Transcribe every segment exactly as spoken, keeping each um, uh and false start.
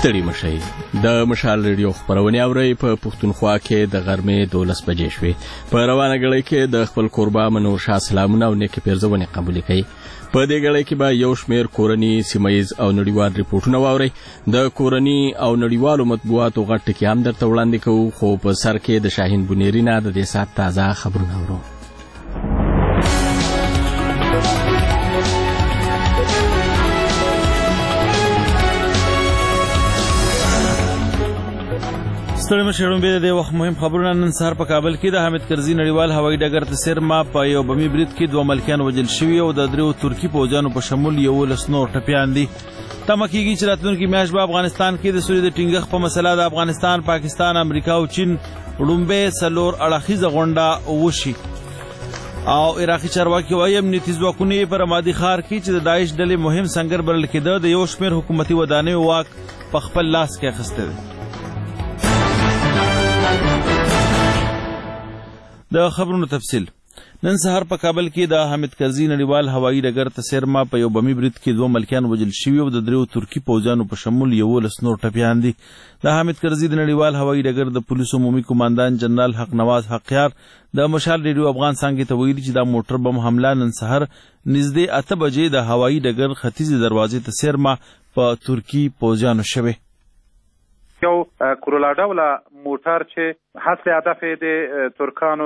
ستړي مشئ د مشال ریډیو خبرونه اورئ په پښتونخوا کې د غرمې دولس بجې شوې په روانه غړي کې د خپل قربا منو شاه سلامونه او نیک پیرزونه قبول کړي په دې غړي کې به یو شمېر کورني سیمایز او نړیوال ریپورتونه واوري د کورني او نړیوالو مطبوعاتو غټ کې هم درته وړاندې کوو خو په سر کې د شاهین بنيري نه د دې سات تازه خبرونه اورو ستړي مشرون به د وخت مهم خبرونه نن سهار په کابل کې د حامد کرزي نړیوال هوایي ډګر ته سرما په یو بمي برید کې دوه ملکیان وژل شوي او د دریو ترکی پوځیانو په شمول یولس نور ټپیان دي تمه کېږي چې راتلونکي میاشت به افغانستان کې د سولې د ټینګښت په مسله د افغانستان پاکستان امریکا او چین لومبې څلور اړخیزه غونډه وشي او عراقي چارواکي وايي امنیتي ځواکونه پر رمادي ښار کې چې د داعش ډلې مهم سنگر بلل کېده د یو شمېر حکومتي ودانیو واک په خپل لاس کې اخیستی دی د خبرونو تفصیل نن سهار په کابل کې د حامد کرزي نړیوال هوایي ډګر ته سرما په یو بمي برید کې دوه ملکیان وژل شوي او د دریو ترکی پوځیانو په شمول یولس نور ټپیان دي د حامد کرزي د نړیوال هوایي ډګر د پولیسو عمومي قوماندان جنرال حق نواز حقیار د مشال ریډیو افغان څانګې ته ویلي چې دا موټر بم حمله نن سهار نږدې اته بجې د هوایي ډګر ختیځې دروازې ته سرما په ترکی پوځیانو شوی یو کورولا ډوله موټر چې حاصل هدف د ترکانو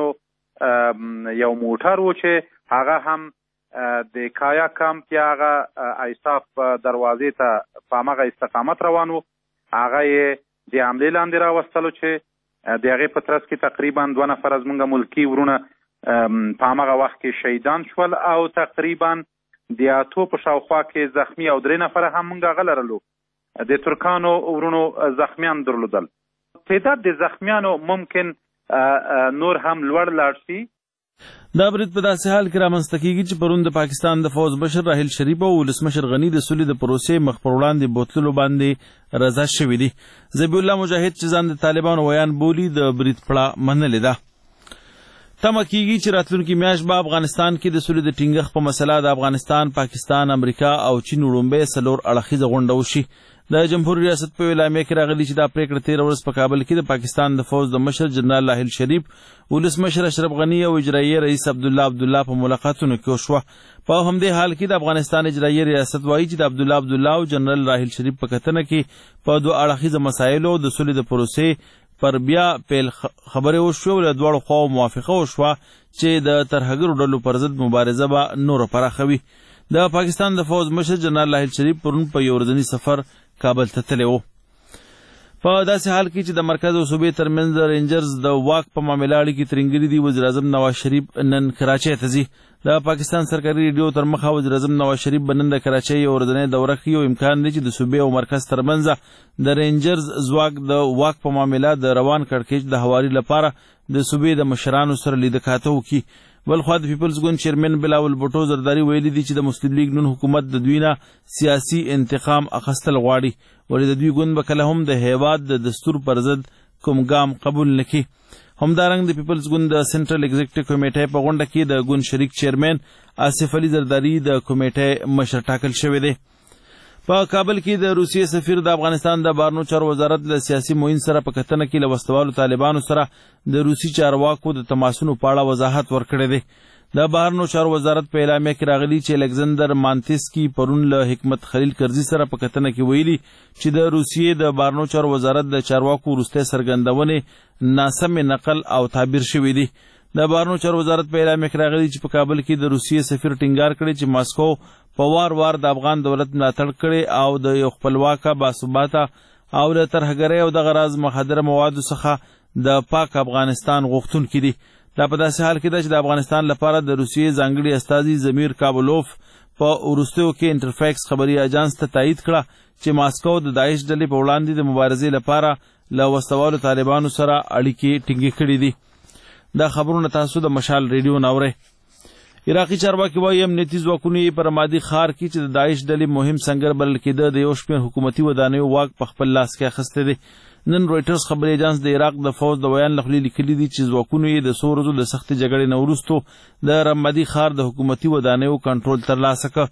یو موټر و چې هغه هم د کایا کمپ یا هغه ایساف دروازې ته په هماغه استقامت روان و هغه یې د حملې لاندې راوستلو چې د هغې په ترڅ کې تقریبا دوه نفره زموږ ملکي ورونه په هماغه وخت کې شهیدان شول او تقریبا د اتو په شاوخوا کې زخمی او درې نفره هم موږ هغه لرلو د ترکانو ورونو زخمیان درلودل تعداد د زخمیانو ممکن نور هم لوړ لاړ شي دا برید په داسې حال کې رامنځته کېږي چې پرون د پاکستان د فوز مشر راحیل شریف او ولسمشر غني د سولې د پروسې مخ پر وړاندې بوتلو باندې رضا شوي دي ذبیح الله مجاهد چې ځان د طالبانو ویان بولي د برید پړه منلې ده تمه کېږي چې راتلونکي میاشت به افغانستان کې د سولې د ټینګښت په مسله د افغانستان پاکستان امریکا او چین لومبۍ څلور اړخیزه غونډه وشي د جمهوریت ریاست په اعلامیه کې راغلي چې دا پریکړه تېره ورځ په کابل کې د پاکستان د فوج د مشر جنرال راحیل شریف ولسمشر اشرف غني او اجرایي رئیس عبدالله عبدالله په ملاقاتونو کې وشوه په همدې حال کې د افغانستان اجرایي ریاست وایي چې د عبدالله عبدالله او جنرال راحیل شریف په کتنه کې په دوه اړخیزه مسایلو د سولې د پروسې پر بیا پیل خبرې وشوه او له دواړو خواو موافقه وشوه چې د ترهګرو ډلو پر ضد مبارزه به نوره پراخوي د پاکستان د فوج مشر جنرال راحیل شریف پرون په یو ورځني سفر کابل ته تللی و په داسې حال کې چې د مرکز او صوبې ترمنځ د رینجرز د واک په معامله اړیکې ترنګلي دي وزیر اعظم نواز شریف نن کراچۍ ته ځي د پاکستان سرکاري ریډیو تر مخه وزیر اعظم نواز شریف به نن د کراچۍ یو ورځنۍ دوره ښیي او امکان دی چې د صوبې او مرکز ترمنځ د رینجرز ځواک د واک په معامله د روان کړکېچ د هواري لپاره د صوبې د مشرانو سره لیده کاته وکړي بلخوا د پیپلز ګوند چیرمن بلاول بوټو زرداری ویلي دي چې د مسلم لیگ نون حکومت د دوی نه سیاسي انتقام اخیستل غواړي ولې د دوی ګوند به کله هم د هیواد د دستور پر ضد کوم ګام قبول نه کړي همدارنګه د پیپلز ګوند د سنټرل ایگزیکټیو کمیټې په غونډه کې د ګوند شریک چیرمن آصف علي زرداری د کمیټې مشر ټاکل شوی دی په کابل کې د روسیې سفیر د افغانستان د بهرنیو چارو وزارت له سیاسي معین سره په کتنه کې له وسوالو طالبانو سره د روسي چارواکو د تماسونو په اړه وضاحت ورکړی دی د بهرنیو چارو وزارت په اعلامیه کې راغلي چې الکسندر مانتسکي پرون له حکمت خلیل کرزي سره په کتنه کې ویلي چې د روسیې د بهرنیو چارو وزارت د چارواکو وروستۍ څرګندونې ناسم نقل او تعبیر شوي دي د بهرنیو چارو وزارت په اعلامیه کې راغلي چې په کابل کې د روسیې سفیر ټینګار کړی چې ماسکو په وار وار د افغان دولت ملاتړ کړی او د یو خپلواکه باثباته او له ترهګرۍ او دغه راز مخدره موادو څخه د پاک افغانستان غوښتونکي دي دا په داسې حال کې ده چې د افغانستان لپاره د روسیې ځانګړي استازي زمیر کابلوف په وروستیو کې انټرفیکس خبري اجانس ته تایید کړه چې ماسکو د داعش ډلې په وړاندې د مبارزې لپاره له وسوالو طالبانو سره اړیکې ټینګې کړي دي دا خبرونه تاسو د مشال ریډیو نه اورئ عراقي چارواکي وايي امنیتي ځواکونه یې په رمادي ښار کې چې د داعش ډلې مهم سنګر بلل کېده د یو شمېر حکومتي ودانیو واک په خپل لاس کې اخیستی دی نن رویټرز خبري ایجانس د عراق د فوج د ویان له خولې لیکلي دي چې ځواکونو یې د څو ورځو د سختې جګړې نه وروستو د رمادي ښار د حکومتي ودانیو کنټرول ترلاسه کړ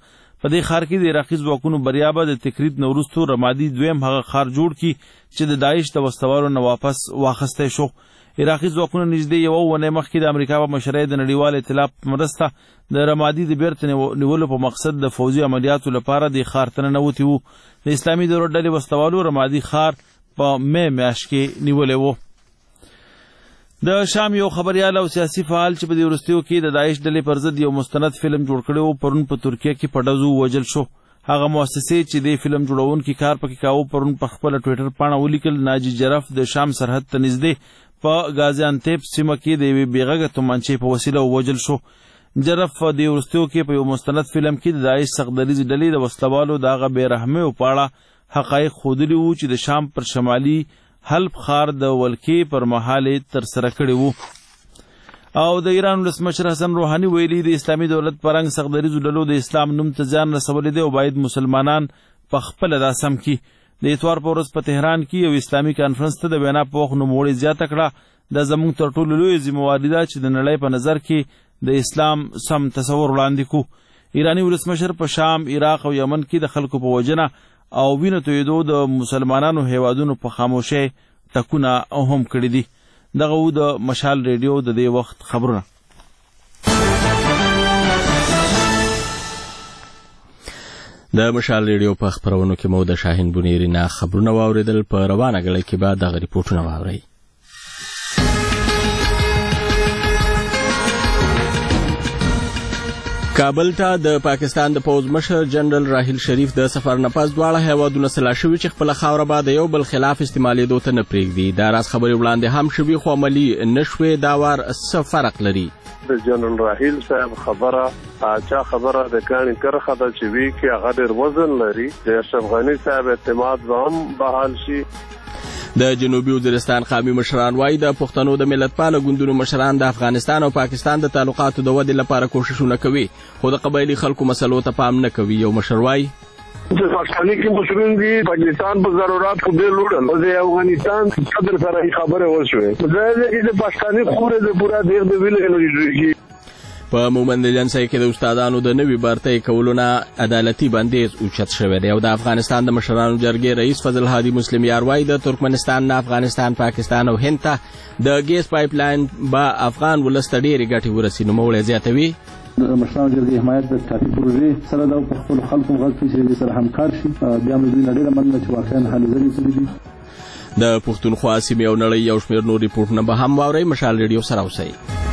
په دې ښار کې د عراقي ځواکونو بریا به د تکریت نه وروستو رمادي دویم هغه ښار جوړ کړي چې د داعش د وسلوالو نه واپس واخیستی شو. عراقي ځواکونه نږدې یوه اونۍ مخکې د امریکا په مشرۍ د نړیوال ائتلاف په مرسته د رمادي د بیرته نیولو په مقصد د فوځي عملیاتو لپاره دې ښار ته ننوتي وو. د اسلامي دولت ډلې وسلوالو رمادي ښار په مې میاشت کې نیولی و. د شام یو خبریال او سیاسي فعال چې په دې وروستیو کې د داعش ډلې پر ضد یو مستند فلم جوړ کړی و پرون په ترکیه کې په ډزو ووژل شو. هغه مؤسسې چې د فلم جوړونکي کار پکې کاوه پرون په خپله ټویټر پاڼه ولیکل ناجي جرف د شام سرحد ته نږدې په غازیانتیپ سیمه کې د یوې بېغږه تومانچې په وسیله ووژل شو. جرف په دې وروستیو کې په یو مستند فلم کې د داعش سختدریځې ډلې د وسلوالو د هغه بېرحمیو په اړه حقایق ښودلي وو چې د شام پر شمالي حلب ښار د ولکې پر مهال یې ترسره کړي وو. او د ایران ولسمشر حسن روحاني ویلي د اسلامي دولت په رنګ سختدریځو ډلو د اسلام نوم ته زیان رسولی دی او باید مسلمانان په خپله دا سم کړي. د اتوار په ورځ په تهران کې یو اسلامي کانفرنس ته د وینا په وخت نوموړي زیاته کړه دا زموږ تر ټولو لویه ذمهواري ده چې د نړۍ په نظر کې د اسلام سم تصور وړاندې کړو. ایراني ولسمشر په شام، عراق او یمن کې د خلکو په وژنه او وینو تویېدو د مسلمانانو هیوادونو په خاموشۍ ټکونه هم کړي دي. دغه و د مشال ریډیو د دې وخت خبرونه. د مشال ریډیو په خبرونو کې مو د شاهین بنیری نه خبرونه واوریدل. په روانه غړي کې به دغه ریپورټونه واورئ. کابل ته د پاکستان د پوځ مشر جنرال راحیل شریف د سفر نه پس دواړه هیوادونه سلا شوي چې خپله خاوره به د یو بل خلاف استعمالېدو ته نه پرېږدي. دا راز خبرې وړاندې هم شوي خو عملي نه شوې. دا وار څه فرق لري؟ د جنرال راحیل صاحب خبره اچا خبره د کاڼي کرخه ده چې وی کې هغه ډېر وزن لري. د اشرف غني صاحب اعتماد به هم بحال شي. د جنوبي وزیرستان قومي مشران وایي د پښتنو د ملتپاله ګوندونو مشران د افغانستان او پاکستان د تعلقاتو د ودې لپاره کوششونه کوي خو د قبایلي خلکو مسلو ته پام نه کوي. یو مشر وایي د پاکستاني کې مشران دي پاکستان په ضرورت خو ډېر لوړل او د افغانستان صدر سره خبره وشوه د پاکستاني خوره د پورا دیغ د ویل انرژي. په مومند جنسای کې د استادانو د نوي برتۍ کولو نه عدالتي بندیز اوچت شوی دی او د افغانستان د مشرانو جرګې رئیس فضل هادي مسلم یار وایي د ترکمنستان نه افغانستان، پاکستان او هند ته د ګیس پایپ لاین به افغان ولس ته ډېرې ګټې ورسي. نوموړی زیاتوي د مشرانو جرګې حمایت د کافي پروژې سره ده او په خپلو خلکو غږ کړي چې سره همکار شي. بیا هم دوی نه ډېره مننه چې واقعا هلې ځلې کړي دي. د پښتونخوا سیمې او نړۍ یو شمېر نور ریپورټونه به هم واورئ. مشال ریډیو سره اوسئ.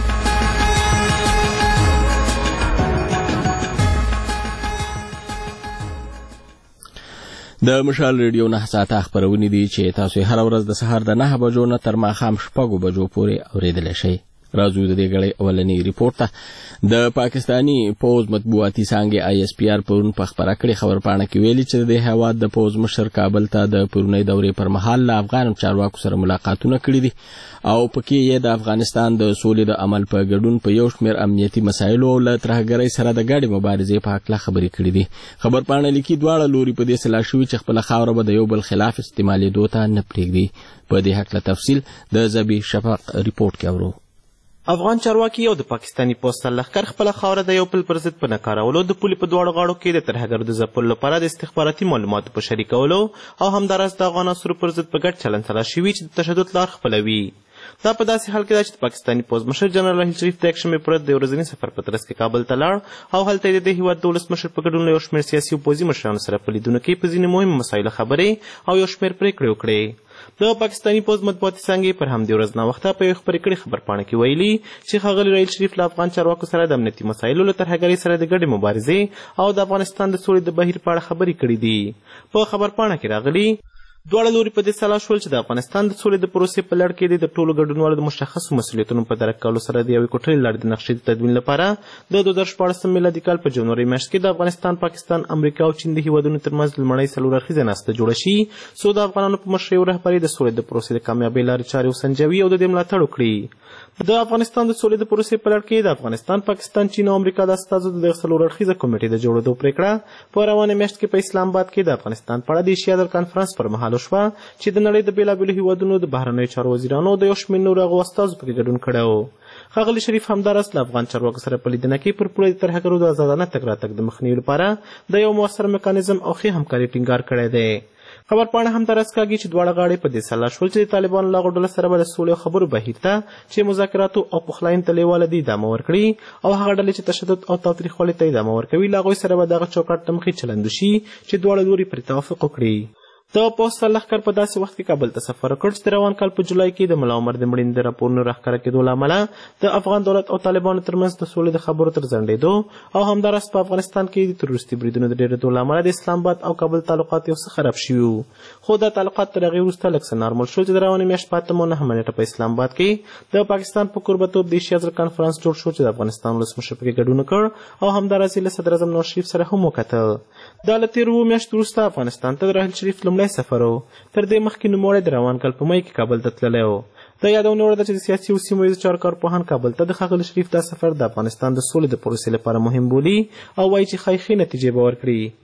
د مشال ریډیو نه ساعته خبرونه دي چې تاسو هر ورځ د سهار د نهه بجو نه تر ماښام شپږو بجو پورې اورېدلی شئ. راځو د دې غړې اولنی ریپورت ته. د پاکستانی پوز مطبوعاتي څانګې آی اس پی آر پرون په خبره کړې خبرپاڼه کې ویلي چې د هیواد د پوز مشر کابل ته د پرونۍ دورې پر مهال له افغان چارواکو سره ملاقاتونه کړي دي او پکې یې د افغانستان د سولې د عمل په ګډون په یو شمېر امنیتي مسایلو او له ترهګرۍ سره د ګډې مبارزې په هکله خبرې کړي دي. خبرپاڼه لیکي دواړه لوري په دې سلا شوي چې خپله خاوره به د یو بل خلاف استعمالېدو ته نه پرېږدي. په دې هکله تفصیل د زبی شفق ریپورټ کې اورو. افغان چارواکي او د پاکستاني پوسټ لښکر خپله خاوره د یو بل پر ضد په نه کارولو د پولې په دواړو غاړو کې د ترهګرو د ځپلو لپاره د استخباراتي معلوماتو په شریکولو او همداراز د افغان عناصرو پر ضد په ګډ چلند سره شوي چې د تشدد لار خپلوي. دا په داسې حال کې ده چې د پاکستاني پوز مشر جنرال راحیل شریف د یکشنبې په ورځ د ورځني سفر په ترڅ کې کابل ته لاړ او هلته یې د دې هېواد د ولسمشر په ګډون له یو شمېر سیاسي او پوځي مشرانو سره په لیدونو کې په ځینې مهمو مسایلو خبرې او یو شمېر پرېکړې وکړې. د پاکستاني پوز مطبوعاتي څانګې پر همدې ورځ ناوخته په یوې خپرې کړې خبرپاڼه کې ویلي چې ښاغلي راحیل شریف له افغان چارواکو سره د امنیتي مسایلو له ترهګرۍ سره د ګډې مبارزې او د افغانستان د سولې د بهیر په اړه خبرې کړې دي. په خبرپاڼه کې راغلي دواړه لوري په دې سلا شول چې د افغانستان د سولې د پروسې په لړ کې د ټولو ګډونوالو د مشخصو مسؤلیتونو په درک کولو سره د یوې کوټلې لړ د نقشې د تدوین لپاره د دوه زره شپاړسم میلادي کال په جنوري میاشت کې د افغانستان، پاکستان، امریکا او چین د هیوادونو ترمنځ لومړۍ څلور اړخیزه ناسته جوړه شي څو د افغانانو په مشرۍ او رهبرۍ د سولې د پروسې د کامیابۍ لارې چارې وسنجوي او د دې ملاتړ وکړي. د افغانستان د سولې د پروسې په لړ کې د افغانستان، پاکستان، چین او امریکا د استازو د دغه څلور اړخیزه کمیټې د جوړېدو پرېکړه په روانه میاشت کې په اسلام آباد کې د افغانستان په اړه د ایشیا د کنفرانس پر مهال معلوم شوه چې د نړۍ د بېلابېلو هیوادونو د بهرنیو چارو وزیرانو د یو شمېر نورو هغو استازو پکې ګډون کړی و. ښاغلي شریف همداراز له افغان چارواکو سره په لیدنه کې پر پوله د ترهګرو د ازادانه تګ راتګ د مخنیوي لپاره د یو مؤثر میکانیزم او ښې همکاري ټینګار کړی دی. خبرپاڼه همداراز کاږي چې دواړه غاړې په دې سلا شول چې د طالبانو له هغو ډلو سره به د سولې او خبرو بهیر ته چې مذاکراتو او پخلاینې ته لیواله دي ادامه ورکړي او هغه ډلې چې تشدد او تاوتریخوالي ته ادامه ورکوي له هغوی سره به دغه چوکاټ ته مخې چلند وشي چې دواړه لوري پرې توافق وکړي. د پوځ لښکر په داسې وخت کې کابل ته سفر وکړ چې د روان کال په جولای کې د ملا عمر د مړینې د راپورونو راښکاره کېدو له امله د افغان دولت او طالبانو ترمنځ د سولې د خبرو تر ځنډېدو او همداراز په افغانستان کې د تروریستي بریدونو د ډېرېدو له امله د اسلام آباد او کابل تعلقات یو څه خراب شوي وو. خو دا تعلقات تر هغې وروسته لږ څه نارمل شول چې د روانې میاشت په اتم او نهمه نیټه په اسلام آباد کې د پاکستان په کوربهتوب د ایشیا زر کنفرانس جوړ شو چې د افغانستان ولسمشر پکې ګډون وکړ او همداراز یې له صدر اعظم نواز شریف سره هم وکتل. دا له تېرو اووه میاشتو وروسته افغانستان ته د راحیل شریف لومړی سفر و. تر دې مخکې نوموړی د روان کال په مۍ کې کابل ته تللی و. د یادونه وړ ده چې د سیاسي او سیمه ییزو چارو کارپوهان کابل ته د ښاغلي شریف دا سفر د افغانستان د سولې د پروسې لپاره مهم بولي او وایي چې ښایي ښې نتیجې به ورکړي.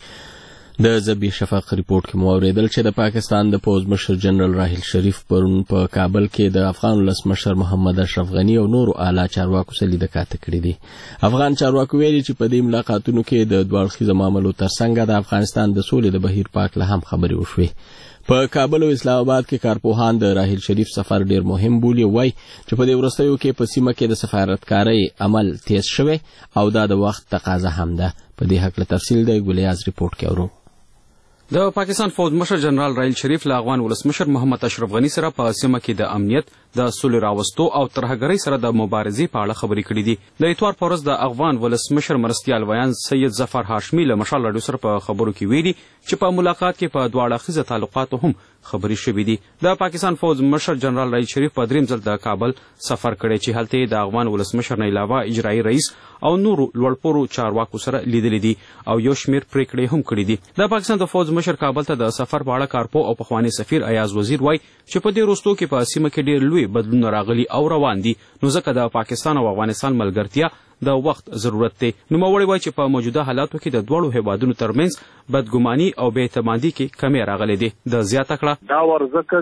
د زبی شفاق ریپورت کې مو اورېدل چې د پاکستان د پوځ مشر جنرال راحیل شریف پرون په کابل کې د افغان ولسمشر محمد اشرف غني او نورو اعلی چارواکو سره لیدنه کړې دي. افغان چارواکو ویلي چې په دې ملاقاتونو کې د دوه اړخیزو معاملو ترڅنګ د افغانستان د سولې د بهیر په اړه هم خبرې وشوې. په کابل او اسلام آباد کې کارپوهان د راحیل شریف سفر ډیر مهم بولي وای چې په دې وروستیو کې په سیمه کې د سفارتکارۍ عمل تیز شوی او دا د وخت تقاضا هم ده. په دې حق له تفصیل د ګلیاز ریپورت کې اورو. د پاکستان فوج مشر جنرال راحیل شریف له افغان ولسمشر محمد اشرف غني سره په سیمه کې د امنیت د سولې راوستو او ترهګرۍ سره د مبارزې په اړه خبرې کړې دي. د اتوار په ورځ د افغان ولسمشر مرستیال ویان سید ظفر هاشمي له مشال راډیو سره په خبرو کې ویلي چې په ملاقات کې په دواړه اړخیزه تعلقاتو هم خبرې شوې دي. د پاکستان فوج مشر جنرال راحیل شریف په دریم ځل د کابل سفر کړی چې هلته د افغان ولسمشر نه علاوه اجرایي رئیس او نورو لوړپوړو چارواکو سره لیدلي دي او یو شمېر پریکړې هم کړي دي. د پاکستان د فوج مشر کابل ته د سفر په اړه کارپو او پخوانی سفیر ایاز وزیر وای چې په دې وروستو کې په سیمه کې ډېر لوی بدلونونه راغلي او روان دي نو ځکه د پاکستان او افغانستان ملګرتیا د وخت ضرورت دی. نوموړی وایي چې په موجوده حالاتو کې د دواړو هیوادونو ترمنځ بدګماني او بې اعتمادي کې کمی راغلی دی. د زیاته کړه دا ورځکه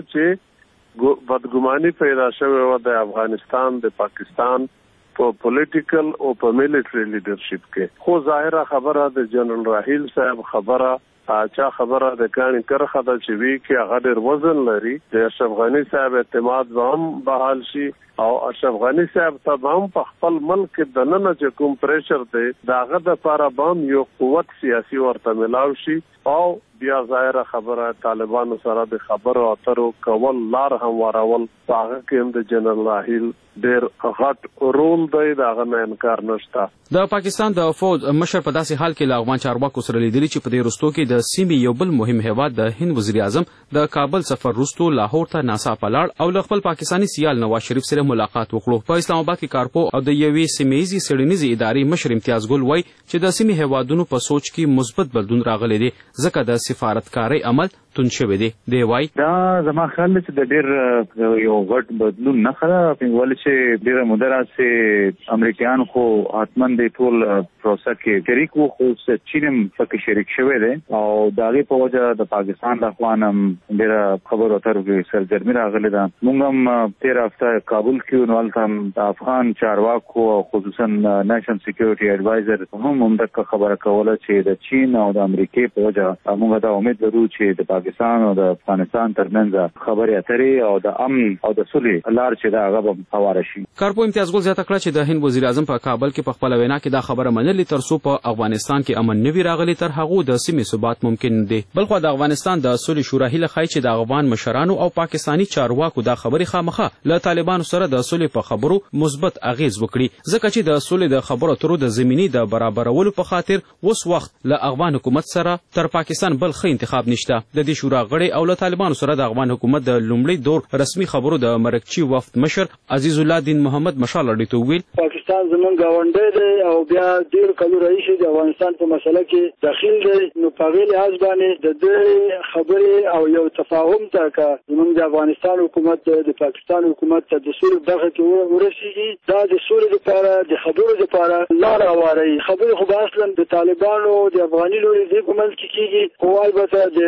چې بدګماني پیدا شوې وه د افغانستان د پاکستان په پولیټیکل او په میلیټري لیډرشپ کې. خو ظاهره خبره د جنرال راحیل صاحب خبره چا خبره د کاڼي کرخه ده چې وی کې هغه ډېر وزن لري. د اشرف غني صاحب اعتماد به هم بحال شي او اشرف غني صاحب ته هم په خپل ملک د ننه چې کوم پریشر دی د هغه دپاره به هم یو قوت سیاسي ورته میلاو شي او بیا ظاهره خبره طالبانو سره د خبرو اترو کول لار هموارول په هغه کې هم د جنرال راحیل ډېر غټ رول دی د هغه نه انکار نشته. د پاکستان د فوج مشر په داسې حال کې له افغان چارواکو سره لیدلي چې په دې وروستو کې د سیمې یو بل مهم هیواد د هند وزیر اعظم د کابل سفر وروستو لاهور ته ناڅاپه لاړ او له خپل پاکستاني سیال نواز شریف سره ملاقات وکړو. په اسلام آباد کې کارپو او د یوې سیمه ییزې څېړنیزې ادارې مشر امتیاز ګل وایي چې د سیمې هیوادونو په سوچ کې مثبت بدلون راغلی دی ځکه د سفارتکارۍ عمل تون شوی دی. دی وایي دا زما خیال دی چې د ډېر یو غټ بدلون نښه ده ولې چې ډېره موده راځي امریکایان خو حتما د ټول پروسه کې شریک وو خو چین هم پکې شریک شوی دی او د هغې په وجه د پاکستان د خوا نه هم ډېره خبرو اترو کې سرګرمي راغلې ده. موږ هم تېره هفته کابل کې نو هلته هم د افغان چارواکو او خصوصا نیشنل سیکیورټي اډوایزر هم همدغه خبره کوله چې د چین او د امریکې په وجه موږ دا امید لرو چې د پاکستان او د افغانستان ترمنځ خبرې اترې او د امن او د صلح لار چې دا هغه به هواره شي. کارپو امتیاز ګل زیاته کړه چې د هند وزیر اعظم په کابل کې په خپله وینا کې دا خبره منلې تر څو په افغانستان کې امن نه وي راغلی تر هغو د سیمې ثبات ممکن دی. بلخوا د افغانستان د صلح شورا هیله ښایي چې د افغان مشرانو او پاکستاني چارواکو دا خبرې خامخا له طالبانو سره د صلح په خبرو مثبت اغیز وکړي ځکه چې د صلح د خبرو اترو د زمینې د برابرولو په خاطر اوس وخت له افغان حکومت سره تر پاکستان بل ښه انتخاب نشته. د دې شورا غړي او له طالبانو سره د افغان حکومت د لومړي دور رسمي خبرو د مرکچي وفد مشر عزیز الله دین محمد مشال راډیو ته وویل پاکستان زمونږ ګاونډی دی او بیا ډېر کلو راهیسې د افغانستان په مسله کې داخل دی نو په هغې لحاظ باندې د دې خبرې او یو تفاهم ته که زمونږ د افغانستان حکومت د پاکستان حکومت ته د سولې دغه کې ورسېږي دا د سولې دپاره د خبرو دپاره لار هواروي. خبرې خو به اصلا د طالبانو د افغاني لوري دې په منځ کې کېږي خو البته د شرایطو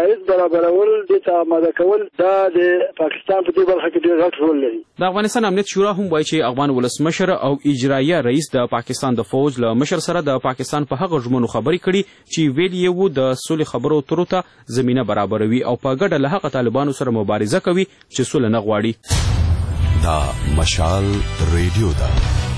شرایط برابرول دې ته آماده کول دا د پاکستان په دې برخه کې ډېر غټ رول لري. د افغانستان امنیت شورا هم وایي چې افغان ولسمشر او اجرایه رئیس د پاکستان د فوج له مشر سره د پاکستان په هغه ژمنو خبرې کړي چې ویل یې وو د سولې خبرو اترو ته زمینه برابروي او په ګډه له هغه طالبانو سره مبارزه کوي چې سوله نه غواړي. دا مشال ریډیو ده.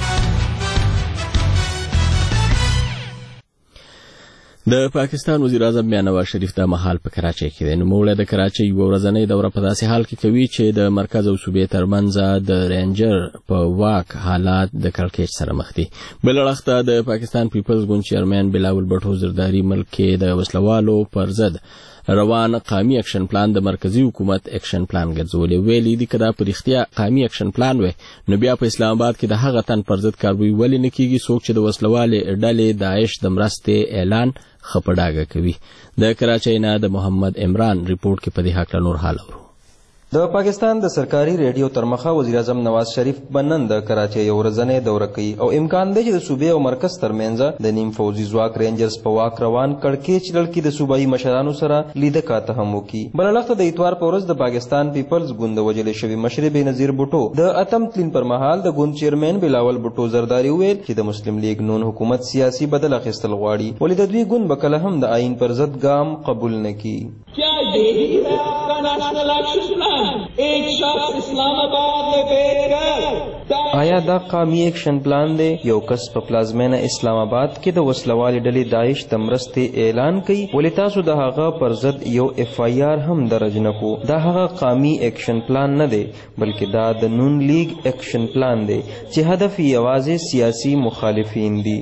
د پاکستان وزیر اعظم بیا نواز شریف د مهال په کراچۍ کې دی. نوموړی د کراچۍ یوه ورځنۍ دوره په داسې حال کې کوي چې د مرکز او صوبې ترمنځ د رینجر په واک حالات د کړکېچ سره مخ دي. بل اړخ د پاکستان پیپلز ګوند چیرمن بلاول بټو زرداری ملک کې د وسلوالو پر ضد روان قومي اکشن پلان د مرکزی حکومت اکشن پلان ګرځولې. ویلي دي که دا په رښتیا قومي اکشن پلان وي نو بیا په اسلام آباد کې د هغه تن پر ضد کاروي ولې نه کیږي څوک چې د وسلوالې ډلې داعش د مرستې اعلان خپډاګه کوي. د کراچۍ نه د محمد عمران ریپورت کې په دې هکله نور حال اورو. د پاکستان د سرکاري ریډیو ترمخه وزیر اعظم نواز شریف بنن د کراچۍ یو ورځنۍ دوره کوي او امکان دی چې د صوبې او مرکز ترمنځ د نیم فوجي ځواک رینجرز په واک روان کړکېچ لړکي د صوبایي مشرانو سره لیده کاته هم وکړي. بل اړخ ته د اتوار په ورځ د پاکستان پیپلز ګوند د وژلې شوي مشر بېنظیر بوټو د اتم تلین پر مهال د ګوند چیرمن بلاول بوټو زرداری وویل چې د مسلم لیگ نون حکومت سیاسي بدل اخیستل غواړي ولې د دوی ګوند به کله هم د آئین پر ضد ګام قبول نه کړي. کیا یہی ہے آپ کا نیشنل ایکشن پلان؟ ایک شخص اسلام آباد میں بیٹھ کر آیا دا قومي ایکشن پلان دی؟ یو کس په پلازمینه اسلام آباد کې د وسلوالې ډلې داعش د مرستې اعلان کوي ولې تاسو د هغه پر ضد یو اف آی آر هم درج نه کړو؟ دا هغه قومي ایکشن پلان نه دی بلکې دا د نون لیگ ایکشن پلان دی چې هدف یوازې سیاسي مخالفین دي.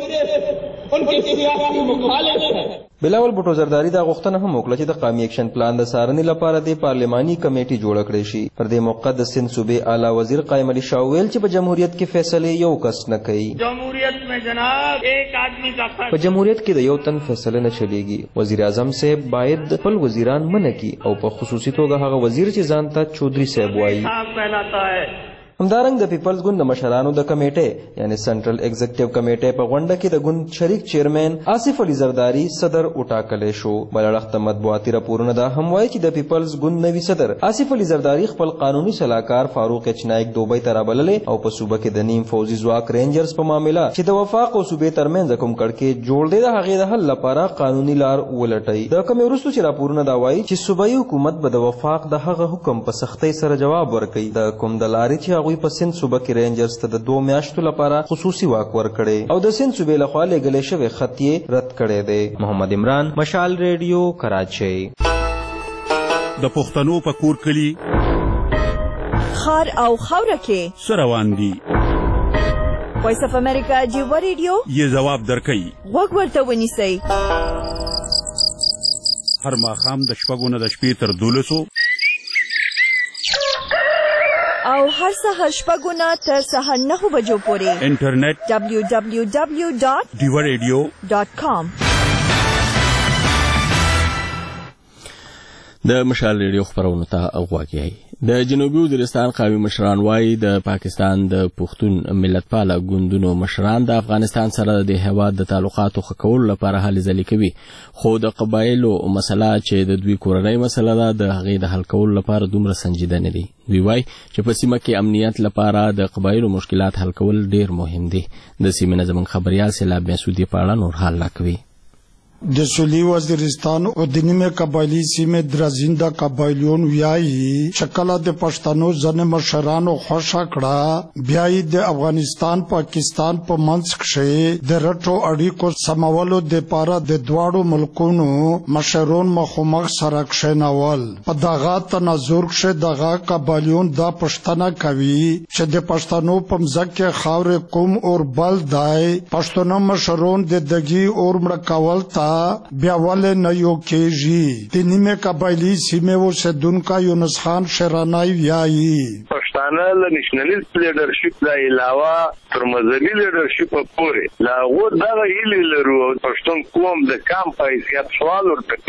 بلاول بوټو زرداری دا غوښتنه هم وکړه چې د قومي ایکشن پلان د څارنې لپاره د پارلماني کمیټې جوړه کړې شي. پر دې موقع د سند صوبې اعلی وزیر قائم علي شاه ویل چې په جمهوریت کې فیصله یو کس نه کوي. جمهوریت میں جناب ایک آدمی کا په جمهوریت کې د یو تن فیصله نه چلیږي. وزیر اعظم صاحب باید خپل وزیران منع کړي او په خصوصي توګه هغه وزیر چې ځان ته چودھری صاحب وایي. همدارنګ د پیپلز ګوند د مشرانو د کمیټې یعنی سنټرل ایگزیکټیو کمیټې په غونډه کې د ګوند شریک چیرمن آصف علي زرداری صدر وټاکلی شو. بل اړخ ته مطبوعاتي راپورونه دا هم وایي چې د پیپلز ګوند نوي صدر آصف علي زرداری خپل قانوني سلاکار فاروق اچ نایک دوبۍ ته رابللی او په صوبه کې د نیم فوجي ځواک رینجرز په معامله چې د وفاق او صوبې ترمنځ کوم کړکېچ جوړ دی د هغې د حل لپاره قانوني لار ولټوي. د کومې وروستو چې راپورونه دا وایي چې صوبایي حکومت به د وفاق د هغه حکم په سختۍ سره جواب ورکوي. د کوم د لارې چې هغوی په سند صوبه کې رینجرز ته د دوه میاشتو لپاره خصوصي واک ورکړي او د سند صوبې لخوا لېږلی شوی خط یې رد کړی دی. محمد عمران، مشال ریډیو، کراچۍ. د پښتنو په کور کلي خار او خاوره کې څه روان دي؟ وایس اف امریکا جیوا ریډیو یې ځواب درکوي. غوږ ورته ونیسئ. هر ماښام د شپږو نه د شپې تر دولسو او هر سهار شپږو نه تر سهار نهو بجو پورې انټرنیټ ډبلیو ډبلیو ډبلیو ډاټ ډیوا ریډیو ډاټ کام. د مشال ریډیو خپرونو ته غوږ یئ. د جنوبي وزیرستان قومي مشران وایي د پاکستان د پښتون ملتپاله ګوندونو مشران د افغانستان سره د هېواد د تعلقاتو ښه کولو لپاره هلې ځلې کوي خو د قبایلو مسله چې د دوی کورنۍ مسله ده د هغې د حل کولو لپاره دومره سنجیده نه دي. دوی وایي چې په سیمه کې امنیت لپاره د قبایلو مشکلات حل کول ډیر مهم دي. د سیمې نه زموږ خبریال سیلاب مسعودي په اړه نور حال راکوي. د سولی وزیرستان او د نیمه قبایلی سیمې درزنده قبایلیون ویایي شکل د پښتنو ځنې مشرانو خوښه کړه بیا یې د افغانستان پاکستان په منځ کې د رټو اړیکو سمولو دپاره د دواړو ملکونو مشرون مخامخ سره کښېنول. په دغه تناظر کې دغه قبایلیون دا پوښتنه کوي چې د پښتنو په مځکه خاورې کوم اور بل دی پښتنو مشرون د دګي اور مړه کول ته بیا ولې نه یو کېږي. د نیمه قبایلي سیمې اوسېدونکی یونس خان شیرانی وایي پښتانه له نېشنلیست لیډرشپ نه علاوه تر مذهبي لیډرشپ پورې لا هغو دغه هیلې لرو او پښتون قوم د کام په حیثیت سوال ورته کوو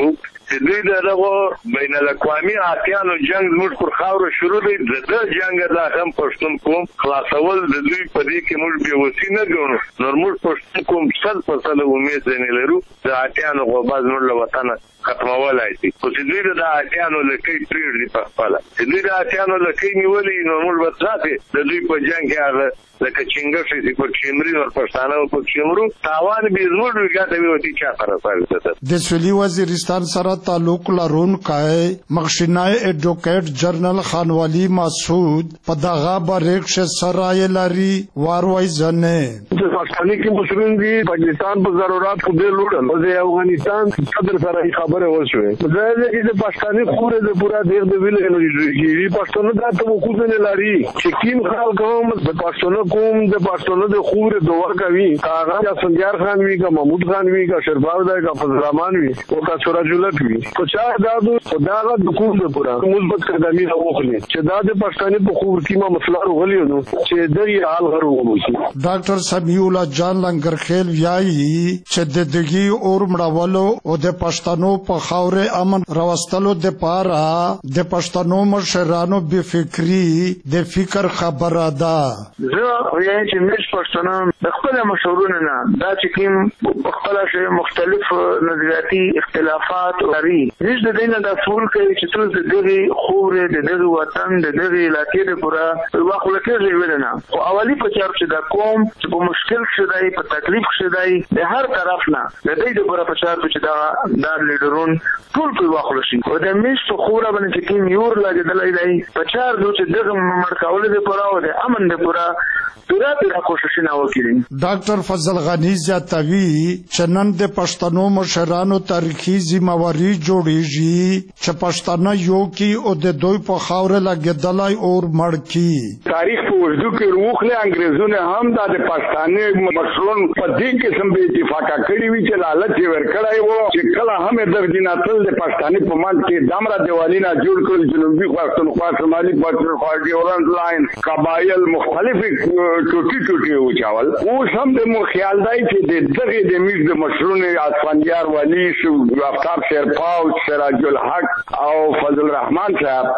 چې دوی دغه بین الاقوامي اتیانو جنگ زموږ پر خاوره شروع دی د جنگ دا هم پښتون قوم خلاصول د دوی په دې کې موږ به وسی نه ګورو نور موږ پښتون قوم څل په څل امید نه لرو د اتیانو غوباز نور له وطن ختمولای شي خو چې دوی د اتیانو لکې پریړي په خپل چې دوی د اتیانو لکې نیولې نو موږ وځاتې د دوی په جنگ کې هغه لکه چنګ شي په چمري ور پښتانه په چمرو تاوان به زموږ وګاته وي چې چا سره سره د سویلي وزیرستان سره تعلق لرونکي مخشنای ایڈوکیټ جنرال خانوالی مسعود په دغه بریکش سره لري واروي ځنه د پاکستاني کې مسلمان دي پاکستان په ضرورت خو دې لوړل او د افغانستان صدر سره خبره وشوه دا د پاکستاني خوره د پورا دیغ د ویل نو پښتون دا ته کو نه لري چې کیم خلک هم د پښتون قوم د پښتون د خوره دوه کوي هغه یا سنجار خان وی کا محمود خان وی کا شرباو دا کا فضل الرحمن وی او کا سراج الحق وی خو چا دا دا د حکومت د پورا مثبت قدمي راوخلي چې دا د پښتاني په خوره کې ما مسله راغلی نو چې دغه حال غرو وشي ډاکټر سمیع الله جان لنګرخیل ویایي چې د دغه اور مړولو او د پښتنو په خاوره امن راوستلو د پاره د پښتنو مشرانو به فکری د فکر خبره ده زه وایي چې موږ پښتنو د خپل مشورونه نه دا چې کوم خپل شی مختلف نظریاتي اختلافات لري موږ د دې نه د ټول کوي چې ټول د دغه خوره د دغه وطن د دغه علاقې د پورا وخت لکه ویل نه او اولی په چار چې دا قوم چې په مشکل شدای په تکلیف شدای د هر طرف نه د دې د پورا په چار چې دا د لیډرون ټول په وخت شي او د میش په خوره باندې چې کوم یور لګیدلای دی په چار چې دغه مرکول د پورا او د امن د پورا پورا پورا کوشش نه وکړي ډاکټر فضل غنی زیاتوي چې نن د پښتنو مشرانو تاریخي ذمہواری جوړیږي چې پښتانه یو کې او د دوی په خاوره لګیدلای اور مړ کی تاریخ په اردو کې روخله انګريزونه هم د پښتانه مشرون په دې کې سم به اتفاق کړی وی چې لالچ ورکړای وو چې کله هم د جناتل د پښتانه په مان کې دامرا دیوالینا جوړ کړل جنوبي پښتونخوا شمالي پښتونخوا ډیورنډ لاین قبایل مختلف ټوټي ټوټي وچاول او هم د مو خیال دی چې د دغه د میز د مشرون اسفندیار ولی شو افتاب شیرپاو سراج الحق او فضل الرحمن صاحب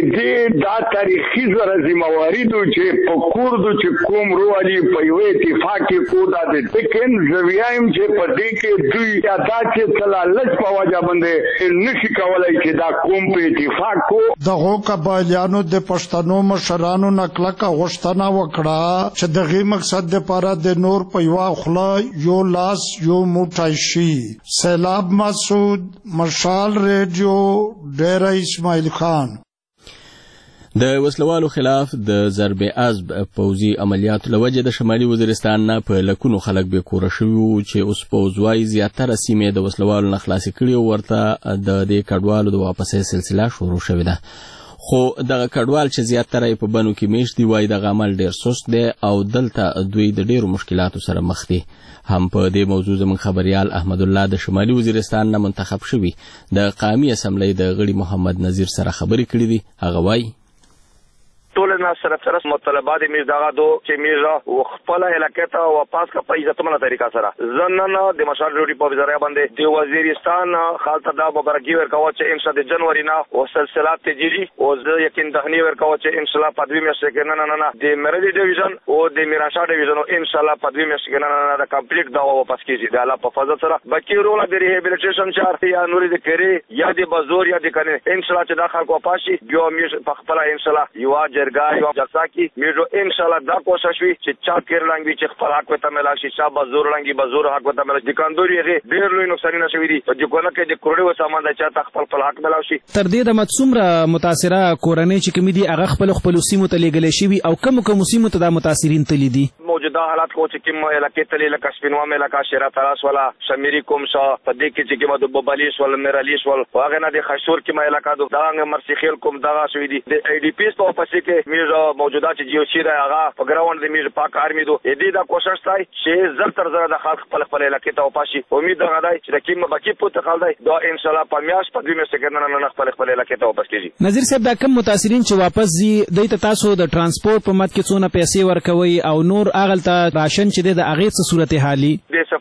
دې دا تاریخي زره ذمہواری دو چې په کوردو چې کوم روالي په یو اتفاق کې کودا د تکن زویایم چې په دې کې دوی ادا چې تلالچ په وجه باندې نشي کولای چې دا کوم په اتفاق کو دغه قبایلیانو د پښتنو مشرانو نکلکه غوښتنه وکړه چې دغه مقصد لپاره د نور په یو خلا یو لاس یو موټی شي. سیلاب مسعود، مشال ریډیو، ډیره اسماعیل خان. د وسلوالو خلاف د ضرب عزب پوځي عملیاتو لوجه د شمالي وزیرستان نه په لکونو خلک به کور شوي چې اوس پوځوي زیاتره سیمې د وسلوالو نه خلاص کړي ورته د دې کډوالو د واپسې سلسله شروع شوې ده. خو دغه کډوال چې زیاتره په بنو کې میشت دی وای د عمل ډیر سست دی او دلته دوی د ډیرو مشکلاتو سره مخ دي. هم په دې موضوع زموږ خبريال احمد الله د شمالي وزیرستان نه منتخب شوی د قومي اسمبلی د غړي محمد نذیر سره خبرې کړې دي. هغه وای ټول نه سره سره مطالبات می دغه دو چې میرا خپل علاقې ته واپس کا په عزتمنه طریقه سره زنن د مشال روډي په وزارت باندې د وزیرستان خالص دا مبارکي ورکاوه چې ان شاء الله د جنوري نه او سلسلات تجري او زه یقین دهنی ورکاوه چې ان شاء الله پدوی میاشتې کې نه نه نه د مرادي ډیویژن او د میراشا ډیویژن ان شاء الله پدوی میاشتې کې نه نه د کمپلیټ دا واپس کیږي د الله په فضل سره باقي رول د ریهابلیټیشن چارت یا نوري د کری یا د بازور یا د کنه ان شاء الله چې دا خلکو پاشي بیا میش په خپل ان شاء الله یو جرګه یو جلساکی میرو ان شاء الله دا کوشش وی چې چا کېرلنګ وی چې خپل حق وته ملا شي چا بازور لنګي بازور حق وته ملا د کاندوري هغه ډېر لوی نقصان نشوي دي چې کوله کې د کروڑې و سامان دا چا خپل خپل حق ملا شي. تر دې د متصمره متاثره کورنۍ چې کوم دي هغه خپل خپل سیمو ته لګل شي او کوم کوم سیمو ته د متاثرین تل دي موجوده حالات خو چې کوم علاقې تل لکه سپینوا ملکا شیرا تراس ولا شمیری کوم شا پدې کې چې کوم د بوبالیش ول میرالیش ول هغه نه د خشور کې ما علاقې دو دا مرسیخیل کوم دغه شوې دي د ای ډی پی په پسې کې میرا موجوده چې جیو شي دا هغه په ګراوند د میرا پاک آرمي دو دې دا کوشش تای چې زر تر زر د خلک خپل خپل علاقې ته واپسي امید ده غدای چې د کوم بچي پوت خل دی دا ان شاء الله په میاش په دې مسته کې نه نه خپل خپل علاقې ته واپس کیږي. نظیر صاحب دا کوم متاثرین چې واپس زی د تاسو د ترانسپورت په مت کې څونه پیسې ورکوي او نور اغل ته راشن چې د اغه څه صورت حالي د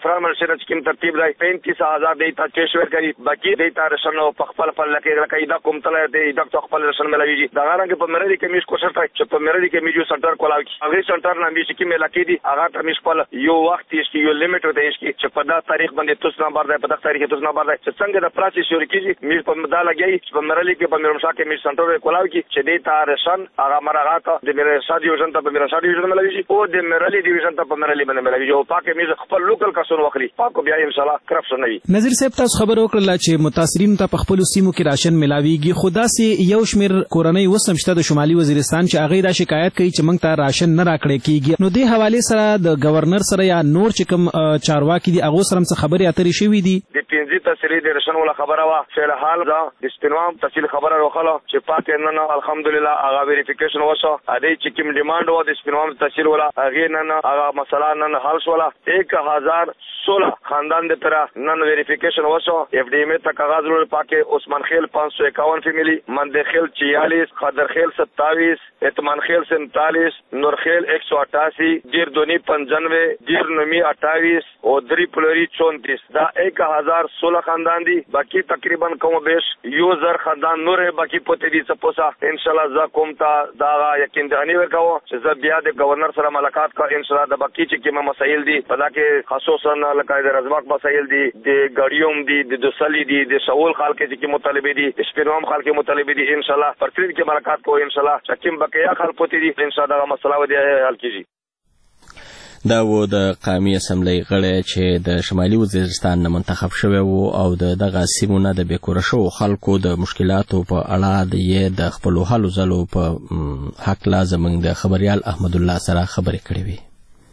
افراد منشر چې کوم ترتیب دی پینتیس هزار دیتا چشور کوي باقي دیتا رشن او خپل خپل لکه لکه دا کوم تل دی دا خپل رشن ملوي دا رنګ په مرادي کې میش کوشش کوي چې په مرادي کې میجو سنټر کولاوي هغه سنټر نه میش کې ملکې دي هغه ته میش خپل یو وخت یې یو لیمټ وته یې چې په دا تاریخ باندې تاسو نمبر دی په دا تاریخ تاسو نمبر دی چې څنګه د پروسس شروع کیږي میش په مدا لګي چې په مرادي کې په مرمشا کې میش سنټر کولاوي چې دیتا رشن هغه مرغاته د مرشا ډیویژن ته په مرشا ډیویژن ملوي او د مرالي ډیویژن ته په مرالي باندې ملوي او پاکه میز خپل لوکل کسون وخلي پاکو بیا ان شاء الله کرپشن نه وي. نظیر صاحب تاسو خبر وکړه چې متاثرین ته په خپل سیمو کې راشن ملاويږي خدا سي یو شمیر کورنۍ وسمشته د شمالي وزیرستان چې هغه دا شکایت کوي چې موږ ته راشن نه راکړی کیږي نو د حواله سره د گورنر سره یا نور چې کوم چارواکي دي هغه سره څه خبرې اترې شوې دي د پنځه تحصیلي د راشن ولا خبره وا فعل حال دا د استنوام تحصیل خبره وکړه چې پاک نن الحمدلله هغه ویریفیکیشن وشو ا دې چې کوم ډیماند و د استنوام تحصیل ولا هغه نن هغه مسله نن حل شولا ایک ہزار سولہ خاندان دے طرح نن ویریفیکیشن وشو ایف ڈی ایم تک کاغذ رول پاکے عثمان خیل پانچ سو اکاون فیملی مند خیل چھیالیس قدر خیل ستاویس اطمان خیل سینتالیس نور خیل ایک سو اٹھاسی دیر دونی پنجانوے دیر نمی اٹھائیس اور دری پلوری چونتیس دا ایک ہزار سولہ خاندان دی باقی تقریباً کم و بیش یو زر خاندان نور ہے باقی پوتے دی سپوسا انشاءاللہ زا کومتا دا یقین دہانی ورکاو زا بیا دے گورنر سره ملاقات کا انشاءاللہ دا باقی چی کیما مسائل دی پدا کے خصوصاً لکه د رزماک مسائل دي د ګاډیوم دي د دوسلی دي د شاول خلک چې مطالبه دي اسپینوم خلک مطالبه دي ان شاء الله پرترین کې ملاقات کو ان شاء الله چې بقیا خلک پوتې دي ان شاء الله مسله ودی حل کیږي. دا و د قومي اسمبلی غړی چې د شمالي وزیرستان نه منتخب شوی وو او د دغه سیمونه د بیکوره شو خلکو د مشکلاتو په اړه د د خپل حل زلو په حق لازم د خبريال احمد الله سره خبرې کړې وي.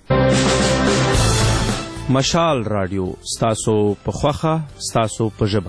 مشال رادیو ستاسو په خوخه ستاسو په ژبه.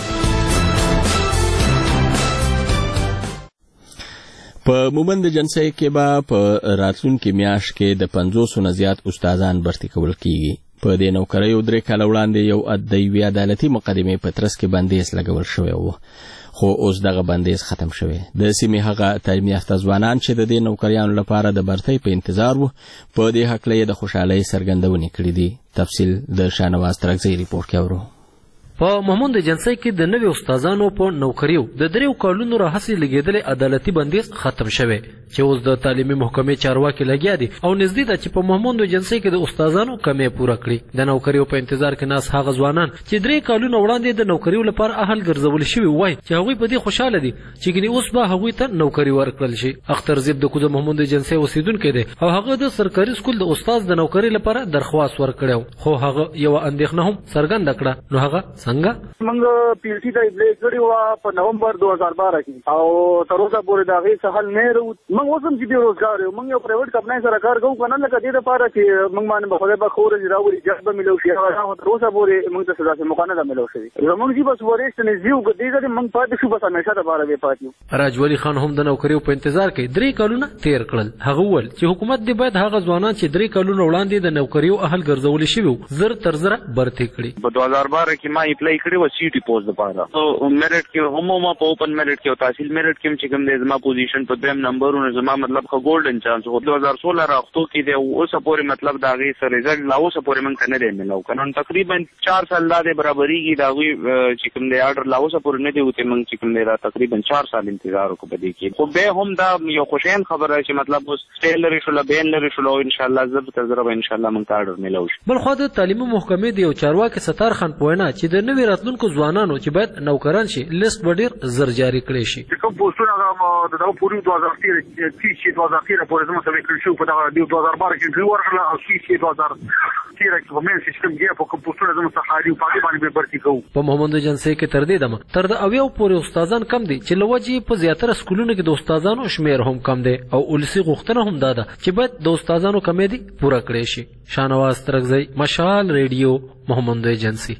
په مومند جنسي کې به په راتلونکي میاشت کې د پنځوسو نه زیات استادان برتي کول کیږي. په دې نوکریو درې کاله وړاندې یو ادبي عدالتي مقدمې په ترڅ کې بندیز لګول شوی و خو اوس دغه بندیز ختم شوی. د سیمې هغه تعلیم یافته ځوانان چې د دې نوکریانو لپاره د برتۍ په انتظار وو په دې هکله د خوشحالۍ څرګندونې کړې دي. تفصیل د شانواز ترکزی ریپورت کې اورو. په محمود جنسي کې د نوي استادانو په نوکریو د دریو کالونو راهسي لګیدل عدالتي بندیز ختم شوی چې اوس د تعلیمي محکمې چارواکي لګیا دي او نږدې ده چې په محمود جنسي کې د استادانو کمې پوره کړي. د نوکریو په انتظار کې ناس هغه ځوانان چې درې کالونو وړاندې د نوکریو لپاره اهل ګرځول شوي وای چې هغوی په دې خوشاله دي چې ګنې اوس به هغوی ته نوکری ورکړل شي. اختر زیب د کوزه محمود جنسي اوسیدونکی دی او هغه د سرکاري سکول د استاد د نوکری لپاره درخواست ورکړو خو هغه یو اندېښنه هم څرګنده کړه. نو هغه څنګه موږ پی سی ته اپلای کړی و په نومبر دوه هزار بارہ کې او تر اوسه پورې دا غي څه حل نه لرو. موږ اوس هم چې بیروزګار یو موږ یو پرایویټ کمپنۍ سره کار کوو کنه لکه دې لپاره چې موږ باندې په خدای په خور راوړي جذب ملو شي هغه تر اوسه پورې موږ ته سزا مقانه ده ملو شي. زموږ چې بس ورېست نه زیو دې ځکه موږ پاتې شو بس همیشه د بارا به پاتې. راجولی خان هم د نوکریو په انتظار کې درې کالونه تیر کړل. هغه ول چې حکومت دې باید هغه ځوانان چې درې کالونه وړاندې د نوکریو اهل ګرځول شي زر تر زر برتي کړي. په دوه هزار بارہ کې ما اپلای کړی و سی ټي پوسټ لپاره او میرټ کې هم ما په اوپن میرټ کې او تحصیل میرټ کې چې کوم د زما پوزیشن په دویم نمبرونه زما مطلب خو ګولډن چانس هو دوه هزار سولہ راختو کې دی او اوسه پورې مطلب دا غي سره رزلټ لا اوسه پورې مونږ نه دی ملو کنه تقریبا چار سال لا د برابرۍ دا غي چې کوم دی آرډر لا اوسه پورې نه دی وته مونږ چې کوم دی را تقریبا چار سال انتظار وکړو په دې کې. خو به هم دا یو خوشین خبره چې مطلب اوس ټیلر شو لا بین لري شو ان شاء الله زب تر زره ان شاء الله مونږ آرډر ملو شي. بل خو د تعلیمي محکمې دی او چارواکي ستار خان پوینا چې د نوي راتلونکو ځوانانو چې باید نوکران شي لیست وړر زر جاری کړي شي. کوم پوسټونه د دا پوری دوه هزار تیر چې دوه هزار تیر پورې زموږ سره کړی شو په دا دوه هزار بارہ کې دوه ورغله او چې دوه هزار تیر کې په مین سیستم کې په کوم پوسټونه زموږ سره حالي په باندې به برتي کوو. په محمود جنسي کې تر دې دمه تر د اویو پورې استادان کم دي چې لوجي په زیاتره سکولونو کې د استادانو شمیر هم کم دي او ولسی غوښتنه هم داده چې باید د استادانو کمې دي پوره کړي شي. شانواز ترکزی مشال ریډیو محمود جنسي.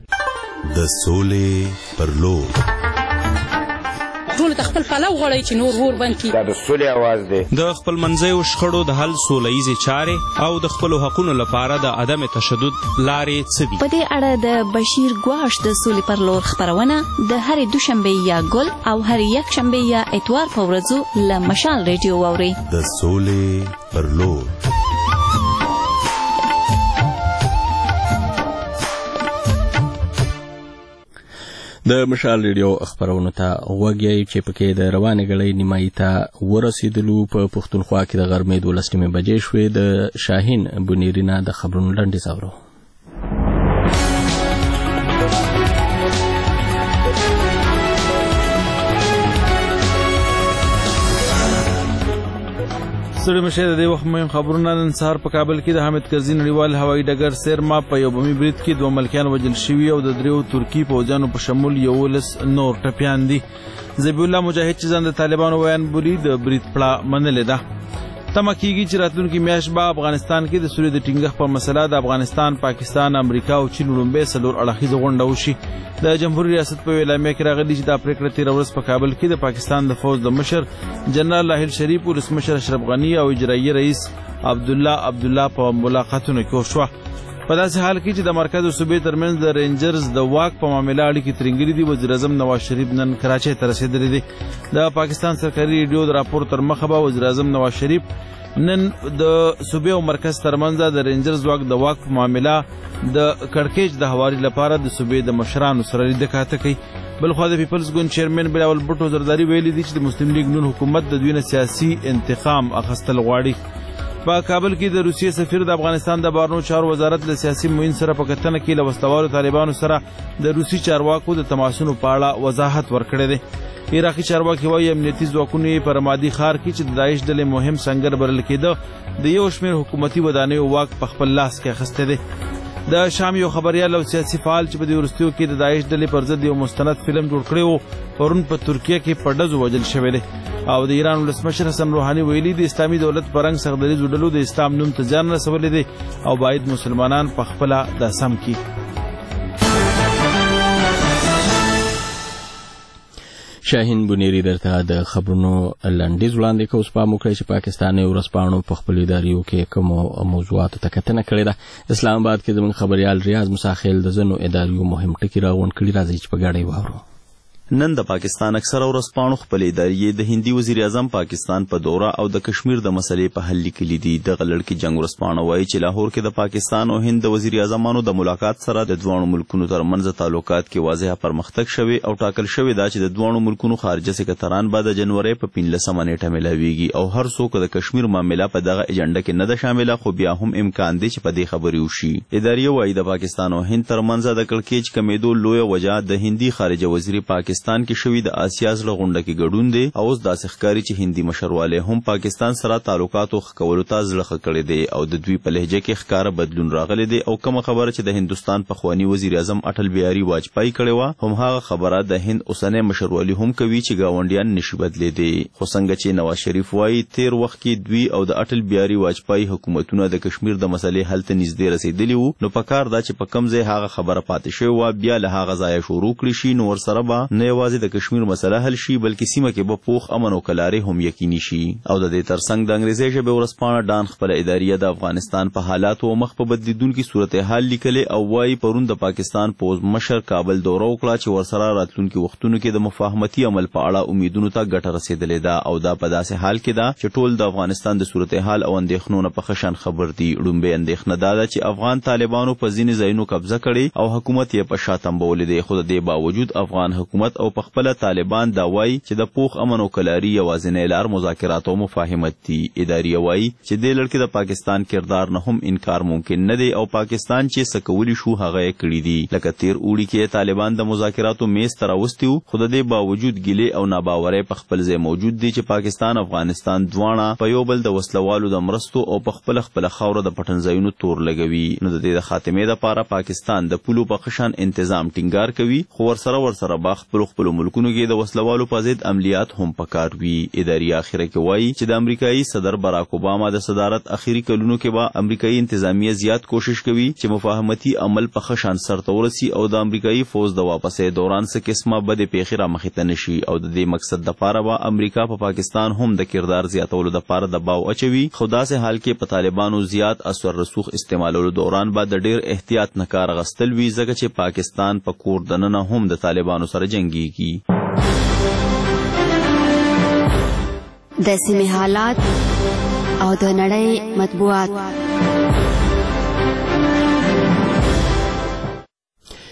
د سولې پر لور ټول خپل پلو غړی چې نور ور باندې دا د سولې आवाज دی. د خپل منځیو شخړو د حل سولهیزې چارې او د خپل حقوقو لپاره د عدم تشدد لارې څه دي. په دې اړه د بشیر ګواش د سولې پر لور خبرونه د هرې دوشنبه یا ګل او هر یک شنبه یا اتوار په ورځو له مشال ریډیو واوري. د سولې پر لور د مشال ریډیو خبرونو ته وګورئ چې پکې د روانې غړې نیمایي ته ورسېدلو په پښتونخوا کې د غرمې دولس نیمې بجې شوې. د شاهین بنيرینا د خبرونو لنډیز اورو. ستړي مشه د دې وخت مهم خبرونه نن سهار په کابل کې د حامد کرزي نړیوال هوایي ډګر سیرما په یو بمي برید کې دوه ملکیان وژل شوي او د دریو ترکی پوځیانو په شمول یولس نور ټپیان دي. ذبیح الله مجاهد چې ځان د طالبانو ویان بولي د برید پړه منلې ده. تمه کېږي چې راتلونکي میاشت به افغانستان کې د سولې د ټینګښت پر مسله د افغانستان، پاکستان، امریکا او چین لومړی څلور اړخیزه غونډه وشي. د جمهوریت ریاست په اعلامیه کې راغلي چې دا پریکړه تېره ورځ په کابل کې د پاکستان د فوج د مشر جنرال راحیل شریف، ولسمشر اشرف غني او اجرایي رئیس عبدالله عبدالله په ملاقاتونو کې وشوه. په داسې حال کې چې د مرکز او صوبې ترمنځ د رینجرز د واک په معامله اړیکې ترنګلې دي. وزیر اعظم نواز شریف نن کراچۍ ته رسېدلی دی. د پاکستان سرکاري ریډیو د راپور تر مخه به وزیر اعظم نواز شریف نن د صوبې او مرکز ترمنځ د رینجرز واک د واک په معامله د کړکېچ د هواري لپاره د صوبې د مشرانو سره لیده کاته کوي. بلخوا د پیپلز ګوند چیرمن بلاول بټو زرداری ویلي دي چې د مسلم لیگ نون حکومت د دوی نه سیاسي انتقام اخیستل غواړي. په کابل کې د روسیې سفیر د افغانستان د بهرنیو چارو وزارت له سیاسي معین سره په کتنه کې له وسلوالو طالبانو سره د روسي چارواکو د تماسونو په اړه وضاحت ورکړی دی. عراقي چارواکي وایي امنیتي ځواکونو یې په رمادي ښار کې چې د داعش ډلې مهم سنګر بلل کېده د یو شمېر حکومتي ودانیو واک په خپل لاس کې اخیستی دی. د شام یو خبریال او سیاسي فعال چې په دې وروستیو کې د داعش ډلې پر ضد یو مستند فلم جوړ کړی و پرون په ترکیه کې په ډزو وژل شوی دی. او د ایران ولسمشر حسن روحاني ویلي د اسلامي دولت په رنګ سغدریزو ډلو د اسلام نوم ته زیان رسولی دی او باید مسلمانان په خپله دا سم کړي. شاهین بنيري درته د خبرونو لنډیز وړاندې کوو. پام وکړئ چې پاکستاني ورځپاڼو په خپلو اداریو کې کومو موضوعاتو ته کتنه کړې ده. اسلام آباد کې زموږ خبریال ریاض مساخیل د ځینو اداریو مهم ټکي راغونډ کړي. راځئ چې په ګډه یې واورو. نن د پاکستان اکثره ورځپاڼو خپلې ادارې د هندي وزیر اعظم پاکستان په دوره او د کشمیر د مسلې په حل لیکلي دي. دغه لړکي جنګ ورځپاڼه وایي چې لاهور کې د پاکستان او هند د وزیر اعظمانو د ملاقات سره د دواړو ملکونو ترمنځ تعلقات کې واضح پرمختګ شوی او ټاکل شوی دا چې د دواړو ملکونو خارجه سکرتران به د جنوري په پنځلسمه نیټه ملاویږي او هر څوک د کشمیر معامله په دغه ایجنډا کې نه ده شامله، خو بیا هم امکان دی چې په دې خبرې وشي. ادارې وایي د پاکستان او هند ترمنځ د کړکېچ کمیدو لویه وجه د هندي خارجه وزیر پاکستان کې شوی د آسیا زړه غونډه کې ګډون دی او اوس داسې ښکاري چې هندي مشروالی هم پاکستان سره تعلقاتو ښه کولو ته زړه ښه کړی دی او د دوی په لهجه کې ښکاره بدلون راغلی دی. او کومه خبره چې د هندوستان پخواني وزیر اعظم اټل بیهاري واجپايي کړې وه همهغه خبره د هند اوسنی مشروالی هم کوي چې ګاونډیان نشي بدلیدی. خو څنګه چې نواز شریف وایي تیر وخت کې دوی او د اټل بیهاري واجپايي حکومتونه د کشمیر د مسلې حل ته نږدې رسېدلي وو، نو پکار دا چې په کوم ځای هغه خبره پاتې شوې وه بیا له هغه ځایه شروع کړي شي، نو ورسره به نه یوازې د کشمیر مسله حل شي بلکې سیمه کې به پوخ امن او کلارې هم یقیني شي. او د دې ترڅنګ د انګریزي ژبې ورځپاڼه ډان خپله اداریه د افغانستان په حالاتو او مخ په بدلیدونکي صورتحال لیکلې او وایي پرون د پاکستان پوځ مشر کابل دوره وکړه چې ورسره راتلونکي وختونو کې د مفاهمتي عمل په اړه امیدونو ته ګټه رسېدلې ده او دا په داسې حال کې ده چې ټول د افغانستان د صورتحال او اندېښنو نه په ښه شان خبر دي. لومړی اندېښنه دا ده چې افغان طالبانو په ځینې ځایونو قبضه کړې او حکومت یې په شا تمبولی دی، خو د دې باوجود افغان حکومت او په خپله طالبان دا وایي چې د پوخ امن او کلاري یوازینی لار مذاکرات او مفاهمت دي. ادارې وایي چې دې لړ کې د پاکستان کردار نه هم انکار ممکن نه دی او پاکستان چې څه کولی شو هغه یې کړي دي. لکه تیر اوړي کې طالبان د مذاکراتو میز ته راوستي وو، خو د دې باوجود ګیلې او ناباورۍ په خپل ځای موجود دي چې پاکستان افغانستان دواړه په یو بل د وسلوالو د مرستو او په خپله خپله خاوره د پټنځایونو تور لګوي. نو د دې د خاتمې دپاره پاکستان د پولو په ښه شان انتظام ټینګار کوي، خو ورسره ورسره به خپلو خپلو ملکونو کې د وسلوالو په ضد عملیات هم پکار وي. ادارې اخره کې وایي چې د امریکایي صدر براک اوباما د صدارت اخیری کلونو کې به امریکایي انتظامیه زیات کوشش کوي چې مفاهمتي عمل په ښه شان سرته ورسي او د امریکایي فوج د واپسۍ دوران څه قسمه بدې پیښې رامخې ته نشي او د دې مقصد دپاره به امریکا په پاکستان هم د کردار زیاتولو دپاره دباو اچوي. خو داسې حال کې په طالبانو زیات اثر رسوخ استعمالولو دوران به د ډیر احتیاط نه کار اخیستل وي ځکه چې پاکستان په کور دننه هم د طالبانو سره جنګیږي. د سیمې حالات او د نړۍ مطبوعات.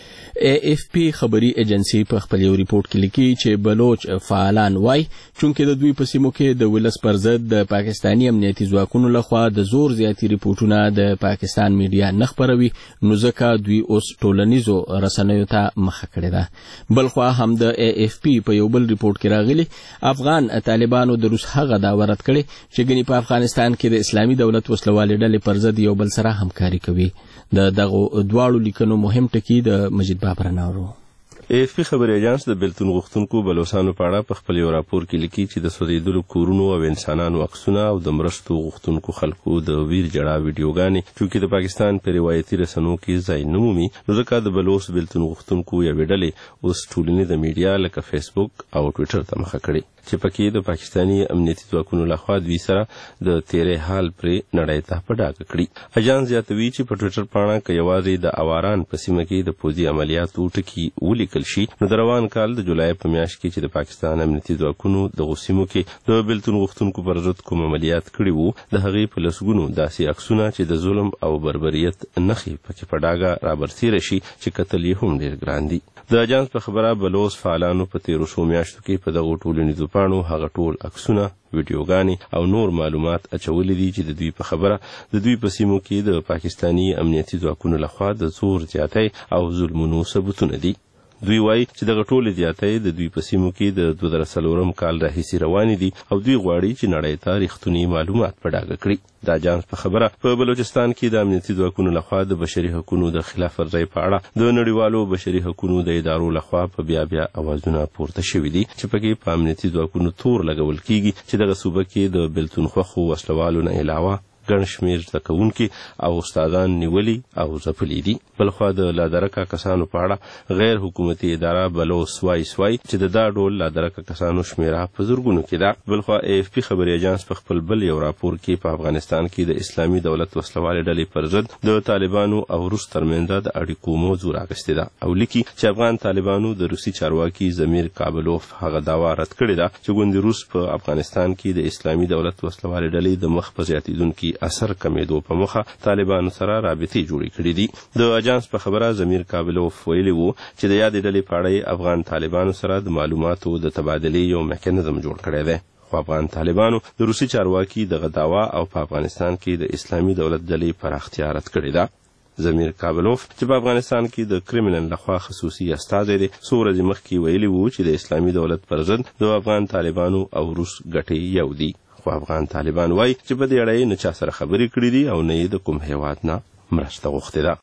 ای اف پی خبري ایجنسی په خپل یو ریپورت کې لیکي چې بلوچ فعالان وای چونکې د دوی په سیمو کې د ولس پر ضد د پاکستاني امنیتي ځواکونو لخوا د زور زیاتی ریپورتونه د پاکستان میډیا نه خپروي نو ځکه دوی اوس ټولنیزو رسنیو ته مخه کړې ده. بلخوا هم د ای اف پی په یو بل ریپورت کې راغلي افغان طالبانو د روس هغه دا ورد کړي چې ګنې په افغانستان کې د اسلامي دولت وسلوالې ډلې پر ضد یو بل سره همکاري کوي. د دغه دواړو لیکنو مهم ټکی د مجید بابر ناورو. ای اف پی خبري اژانس د بیلتون غوښتونکو بلوچستانو په اړه په خپل یو راپور کې لیکي چې د سوځېدلو کورونو او انسانانو عکسونه او د مرستو غوښتونکو خلکو د ویر جړا ویډیوګانې چې د پاکستان په روایتي رسنیو کې ځای نه مومي نو ځکه د بلوچ بیلتون غوښتونکو یو ډلې اوس ټولنیز میډیا لکه فیسبوک او ټویټر ته مخه کړي چې پکې د پاکستاني امنیتي ځواکونو لخوا دوی سره د تیرې حال پرې نړۍ ته په ډاګه کړي. اجانس زیاتوي چې په ټویټر پاڼه کې یوازې د اواران په سیمه کې د پوځي عملیاتو ټکي ولیکل شي نو د روان کال د جولای په میاشت کې چې د پاکستان امنیتي ځواکونو د غوسیمو کې د بیلتون غوښتونکو پر ضد کوم عملیات کړي وو د هغې په لسګونو داسې عکسونه چې د ظلم او بربریت نښې پکې په ډاګه رابرسېره شي چې کتل یې هم ډېر ګران دي. د اجانس په خبره بلوچ فعالانو په تیرو څو میاشتو کې په دغو ټولنیزو پاڼو هغه ټول عکسونه ویډیوګانې او نور معلومات اچولي دي چې د دوی په خبره د دوی په سیمو کې د پاکستاني امنیتي ځواکونو لخوا د زور زیاتی او ظلمونو ثبوتونه دي. دوی وایي چې دغه ټولې زیاتۍ د دوی په سیمو کې د دوه زره څلورم کال راهیسې روانې دي او دوی غواړي چې نړۍ ته رښتونی معلومات په ډاګه کړي. د اجانس په خبره په بلوچستان کې د امنیتي ځواکونو لخوا د بشري حقوقو د خلاف ورزۍ په اړه د نړیوالو بشري حقوقو د ادارو لخوا په بیا بیا اوازونه پورته شوي دي چې پکې په امنیتي ځواکونو تور لګول کیږي چې دغه صوبه کې د بیلتون خوښو وسلوالو نه علاوه ګڼ شمېر زده کوونکي او استادان نیولي او ځپلي دي. بلخوا د لادرکه کسانو په اړه غیر حکومتي اداره بلوچ وایي وایي چې د دا ډول لادرکه کسانو شمیره په زرګونو کې ده. بلخوا ای اف پی خبري اژانس په خپل بل یو راپور کې په افغانستان کې د اسلامي دولت وسلوالې ډلې پر ضد د طالبانو او روس ترمنځ د اړیکو موضوع راغستې ده او لیکي چې افغان طالبانو د روسي چارواکي ضمیر کابلوف هغه دعوا رد کړې ده چې ګوندې روس په افغانستان کې د اسلامي دولت وسلوالې ډلې د مخ په زیاتېدونکي اثر کمیدو په مخه طالبانو سره رابطې جوړې کړې دي. د اجانس په خبره ضمیر کابلوف ویلي وو چې د یادې ډلې په اړه افغان طالبانو سره د معلوماتو د تبادلې یو میکانیزم جوړ کړی دی. خو افغان طالبانو د روسي چارواکي دغه دعوا او په افغانستان کې د اسلامي دولت ډلې پراختیا رد کړې ده. ضمیر کابلوف چې په افغانستان کې د کرملن لخوا خصوصي استازی دی څو ورځې مخکې ویلي وو چې د اسلامي دولت پر ضد د افغان طالبانو او روس ګټې یو دي. خو افغان طالبان وایي چې په دې اړه نه چا سره خبرې کړې دي او نه یې د کوم هیواد نه مرسته غوښتې ده.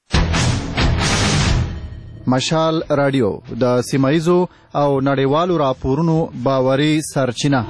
مشال رادیو د سیمایزو او نړیوالو راپورونو باوري سرچینه.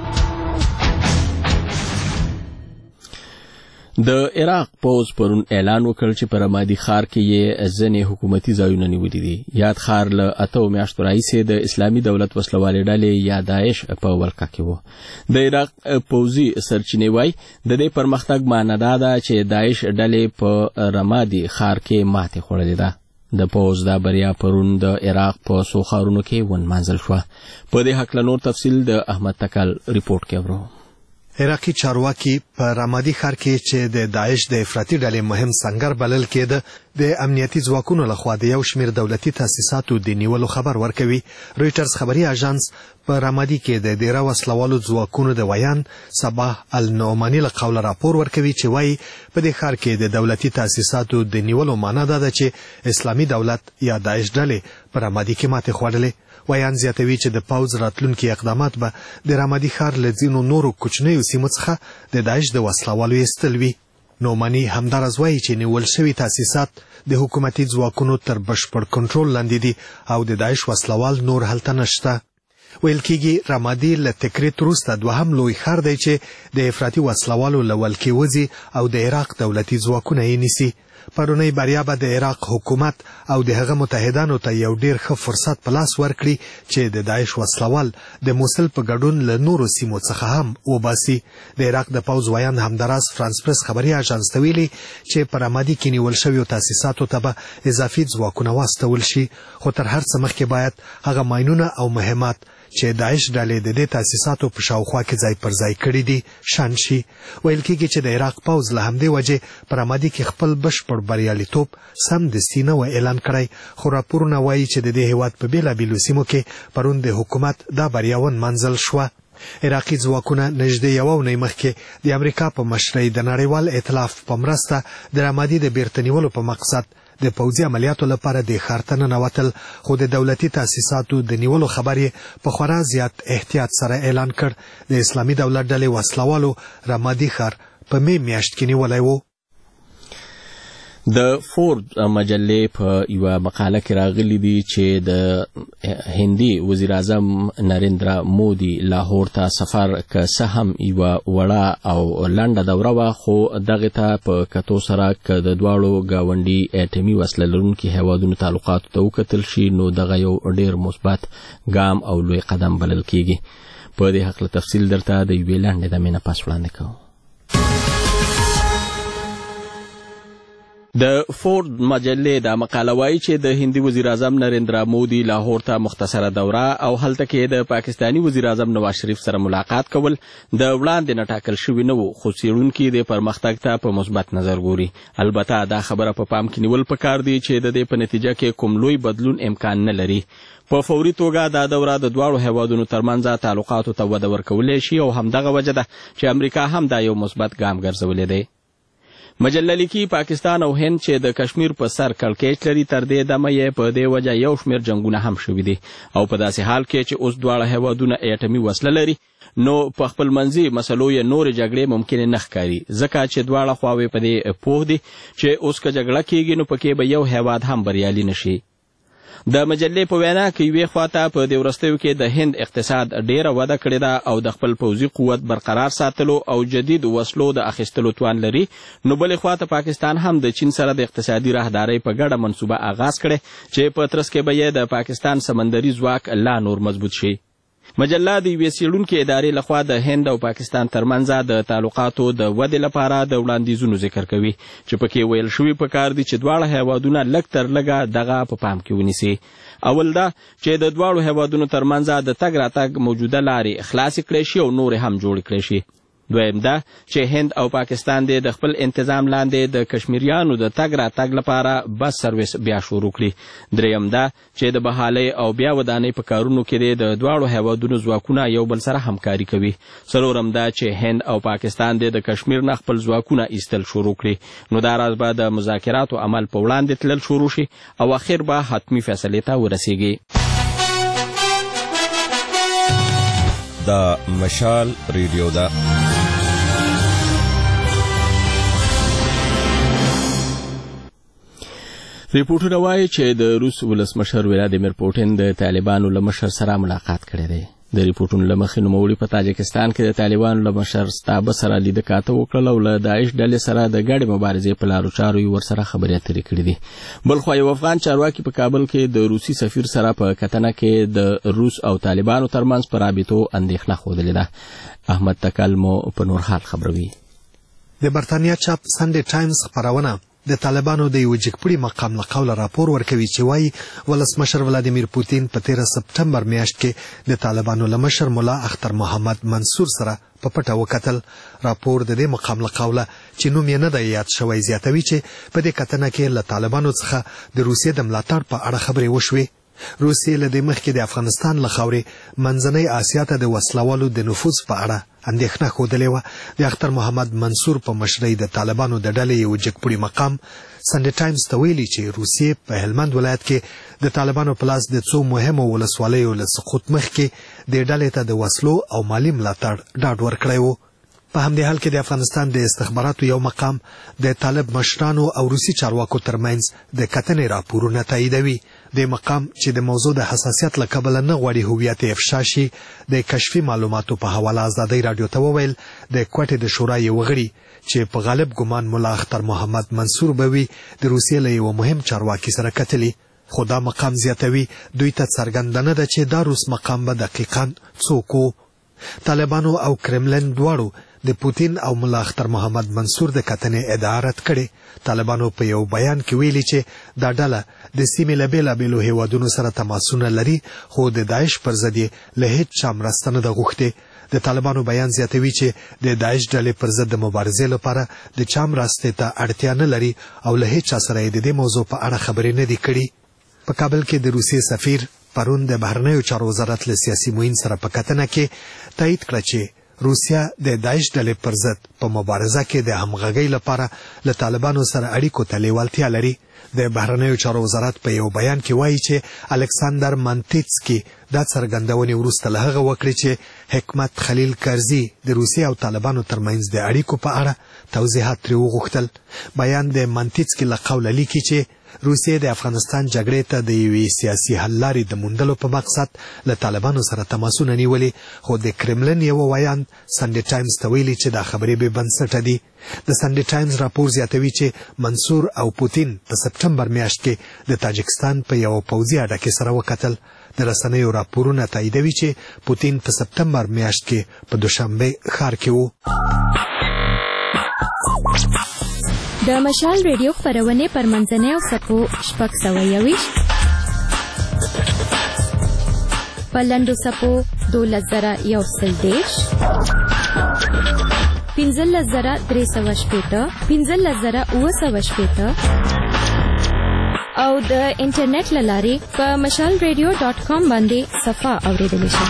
د عراق پوز پرون اعلان وکړ چې په رمادي ښار کې یې ځینې حکومتي ځایونه نیولي دي. یاد ښار له اتو میاشتو راهیسې د اسلامي دولت وسلوالې ډلې یا داعش په ولکه کې و. د عراق پوځي سرچینې وایي د دې پرمختګ معنی دا ده چې داعش ډلې په رمادي ښار کې ماتې خوړلې ده. د پوز دا بریا پرون د عراق په څو ښارونو کې ونمانځل شوه. په دې هکله نور تفصیل د احمد تکل ریپورت کې اورو. عراقي چارواکي په رمادي ښار کې چې د داعش د افراطي ډلې مهم سنگر بلل کېده د امنیتي ځواکونو لخوا د یو شمېر دولتي تاسیساتو د نیولو خبر ورکوي. رویټرز خبري اژانس په رمادي کې د ډیره وسلوالو ځواکونو د ویان صباح النعماني له قوله راپور ورکوي چې وایي په دې ښار کې د دولتي تاسیساتو د نیولو معنا دا ده چې اسلامي دولت یا داعش ډلې په رمادي کې ماتې خوړلې. ویان زیاتوي چې د پوځ راتلونکي اقدامات به د رمادي ښار له ځینو نورو کوچنیو سیمو څخه د داعش د وسلوالو ایستل وي. نعماني همداراز وایي چې نیول شوي تاسیسات د حکومتي ځواکونو تر بشپړ کنټرول لاندې دي او د داعش وسلوال نور هلته نشته. ویل کېږي رمادي له تکریت وروسته دوهم لوی ښار دی چې د افراطي وسلوالو له ولکې وځي او د عراق دولتي ځواکونه یې نیسي. پرونی بریا به د عراق حکومت او د هغه متحدانو ته یو ډیر ښه فرصت په لاس ورکړي چې د داعش وسلوال د موصل په ګډون له نورو سیمو څخه هم وباسي. د عراق د پوځ ویان همداراز فرانس پرس خبري اژانس ته ویلي چې په رمادي کې نیول شویو تاسیساتو ته به اضافي ځواکونه واستول شي. خو تر هر څه مخکې باید هغه ماینونه او مهمات چې داعش ډلې د دې تاسیساتو په شاوخوا کې ځای پر ځای کړي دي شان شي. ویل کېږي چې د عراق پوځ له همدې وجې په رمادي کې خپل بشپړ بریالیتوب سمدستي نه و اعلان کړی، خو راپورونه وایي چې د دې هیواد په بېلابېلو سیمو کې پرون د حکومت دا بریا ونمنځل شوه. عراقي ځواکونه نږدې یوه اونۍ مخکې د امریکا په مشرۍ د نړیوال ائتلاف په مرسته د رمادي د بیرته نیولو په مقصد د پوځي عملیاتو لپاره د ښار ته ننوتل، خو د دولتي تاسیساتو د نیولو خبر یې په خورا زیات احتیاط سره اعلان کړ. د اسلامي دولت ډلې وسلوالو رمادي ښار په مې میاشت کې نیولی و. د فورد مجلې په یوه مقاله کې راغلی دی چې د هندي وزیر اعظم نریندرا مودي لاهور ته سفر که څه هم یوه وړه او لنډه دوره وه، خو دغې ته په کتو سره که د دواړو ګاونډي اټمي وسله لرونکي هیوادونو تعلقاتو ته وکتل شي نو دغه یو ډېر مثبت ګام او لوی قدم بلل کېږي. په دې هکله تفصیل درته د یوې لنډې دمې نه پس وړاندې کوو. د فورد مجلې دا مقاله وایي چې د هندي وزیر اعظم نریندرا مودي لاهور ته مختصره دوره او هلته کې د پاکستاني وزیر اعظم نواز شریف سره ملاقات کول د وړاندې نه ټاکل شوي نه وو، خو څېړونکي د پرمختګ ته په مثبت نظر ګوري. البته دا خبره په پام کې نیول پکار دی چې د دې په نتیجه کې کوم لوی بدلون امکان نه لري. په فوري توګه دا دوره د دواړو هیوادونو ترمنځ تعلقاتو ته وده ورکولی شي او همدغه وجه ده چې امریکا هم دا یو مثبت ګام ګرځولی دی. مجله لیکي پاکستان او هند چې د کشمیر په سر کړکېچ لري، تر دې دمه یې په دې وجه یو شمېر جنګونه هم شوي دي او په داسې حال کې چې اوس دواړه هیوادونه اټمي وسله لري نو په خپل منځي مسلو یې نورې جګړې ممکنې نه ښکاري، ځکه چې دواړه خواوې په دې پوه دي چې اوس که جګړه کېږي نو پکې به یو هیواد هم بریالي نه شي. د مجلې په وینا کې یوې خواته په دې وروستیو کې د هند اقتصاد ډیره وده کړې ده او د خپل پوځي قوت برقرار ساتلو او جدید وسلو د اخیستلو توان لري، نو بلې خواته پاکستان هم د چین سره د اقتصادي راهدارۍ په ګډه منصوبه آغاز کړې چې په ترڅ کې به یې د پاکستان سمندري ځواک لا نور مضبوط شي. مجله د یوې څېړونکې ادارې لخوا د هند او پاکستان ترمنځ د تعلقاتو د ودې لپاره د وړاندیزونو ذکر کوي چې پکې ویل شوي پکار دي چې دواړه هیوادونه لږ تر لږه دغه په پام کې ونیسي. اول دا چې د دواړو هیوادونو ترمنځ د تګ راتګ موجوده لارې خلاصې کړی شي او نورې هم جوړې کړی شي. دویم دا چې هند او پاکستان د خپل انتظام لاندې د کشمیریانو د تګ راتګ لپاره بس سرویس بیا شروع کړي. دریم دا چې د بحالۍ او بیا ودانۍ په کارونو کې د دواړو هیوادونو ځواکونه یو بل سره همکاري کوي. څلورم دا چې هند او پاکستان د کشمیر نه خپل ځواکونه ایستل شروع کړي، نو دا راز به د مذاکراتو عمل په وړاندې تلل شروع شي او اخر به حتمي فیصلې ته ورسیږي. دا مشال ریډیو ده. ریپورټونه وایي چې د روس ولسمشر ولادیمیر پوټین د طالبانو له مشر سره ملاقات کړی دی. د ریپورټونو له مخې نوموړي په تاجکستان کې د طالبانو له مشر ستابه سره لیده کاته وکړل او له داعش ډلې سره د ګډې مبارزې په لارو چارو یې ورسره خبرې اترې کړې دي. بلخوا یو افغان چارواکي په کابل کې د روسي سفیر سره په کتنه کې د روس او طالبانو ترمنځ په رابطو اندېښنه ښودلې ده. احمد تکل مو په نور حال خبروي. د برتانیا چاپ سنډې ټایمز خپرونه د طالبانو د یو جګپړي مقام له قوله راپور ورکوي چې وایي ولسمشر ولادیمیر پوتین په تیره سپټمبر میاشت کې د طالبانو له مشر ملا اختر محمد منصور سره په پټه وکتل. راپور د دې مقام له قوله چې نوم یې نه دی یاد شوی زیاتوي چې په دې کتنه کې له طالبانو څخه د روسیې د ملاتړ په اړه خبرې وشوې. روسیې له دې مخکې د افغانستان له خاورې منځنۍ اسیا ته د وسلوالو د نفوذ په اړه اندېښنه ښودلې وه. د اختر محمد منصور په مشرۍ د طالبانو د ډلې یو جګپړي مقام سنډې ټایمز ته ویلي چې روسیې په هلمند ولایت کې د طالبانو په لاس د څو مهمو ولسوالیو له سقوط مخکې دې ډلې ته د وسلو او مالي ملاتړ ډاډ ورکړی و. په همدې حال کې د افغانستان د استخباراتو یو مقام د طالب مشرانو او روسي چارواکو ترمنځ د کتنې راپورونه تاییدوي. د مقام چې د موضوع د حساسیت له کبله نه غواړي هویت یې افشا شي، د کشفي معلوماتو په حواله ازادۍ راډیو ته وویل د کوټې د شورا یو غړي چې په غالب ګمان ملا اختر محمد منصور به وي د روسیې له یو مهم چارواکي سره کتلي. خو دا مقام زیاتوي دوی ته څرګنده نه ده چې دا روس مقام به دقیقاً څوک و. طالبانو او کرملن دواړو د پوتین او ملا اختر محمد منصور د کتنې ادعا رد کړې. طالبانو په یو بیان کې ویلي چې دا ډله د سیمې له بېلابېلو هیوادونو سره تماسونه لري خو د داعش پر ضد یې له هیڅ چا مرسته نه ده غوښتې د طالبانو بیان زیاتوي چې د داعش ډلې پر ضد د مبارزې لپاره د چا مرستې ته اړتیا نه لري او له هیڅ چا سره یې د دې موضوع په اړه خبرې نه دي کړي په کابل کې د روسیې سفیر پرون د بهرنیو چارو وزارت له سیاسي معین سره په کتنه کې تایید کړه چې روسیا د داعش ډلې پر ضد په مبارزه کې د همغږۍ لپاره له طالبانو سره اړیکو ته لیوالتیا لري د بهرنیو چارو وزارت په یو بیان کې وایي چې الکساندر مانتیتسکي دا څرګندونې وروسته له هغه وکړې چې حکمت خلیل کرزي د روسیې او طالبانو ترمنځ د اړیکو په اړه توضیحات ترې وغوښتل بیان د مانتیتسکي له قوله لیکي چې روسیې د افغانستان جګړې ته د یوې سیاسي حل لارې د موندلو په مقصد له طالبانو سره تماسونه نیولي خو د کرملن یو ویاند سنډې ټایمز ته ویلي چې دا خبرې بې بنسټه دي د سنډې ټایمز راپور زیاتوي چې منصور او پوتین په سپټمبر میاشت کې د تاجکستان په یو پوځي اډه کې سره وکتل د رسنیو راپورونه تاییدوي چې پوتین په سپټمبر میاشت کې په دوشنبه ښار کې و د مشال ریډیو خپرونې پر منځنۍ او سپو شپږ سوه یویشت په لنډو سپو دولس زره یو سل دېرش پنځلس زره درې سوه شپېته پنځلس زره اووه سوه شپېته او د انټرنیټ له لارې په مشال ریډیو ډاټ کام باندې صفحه اورېدلی شئ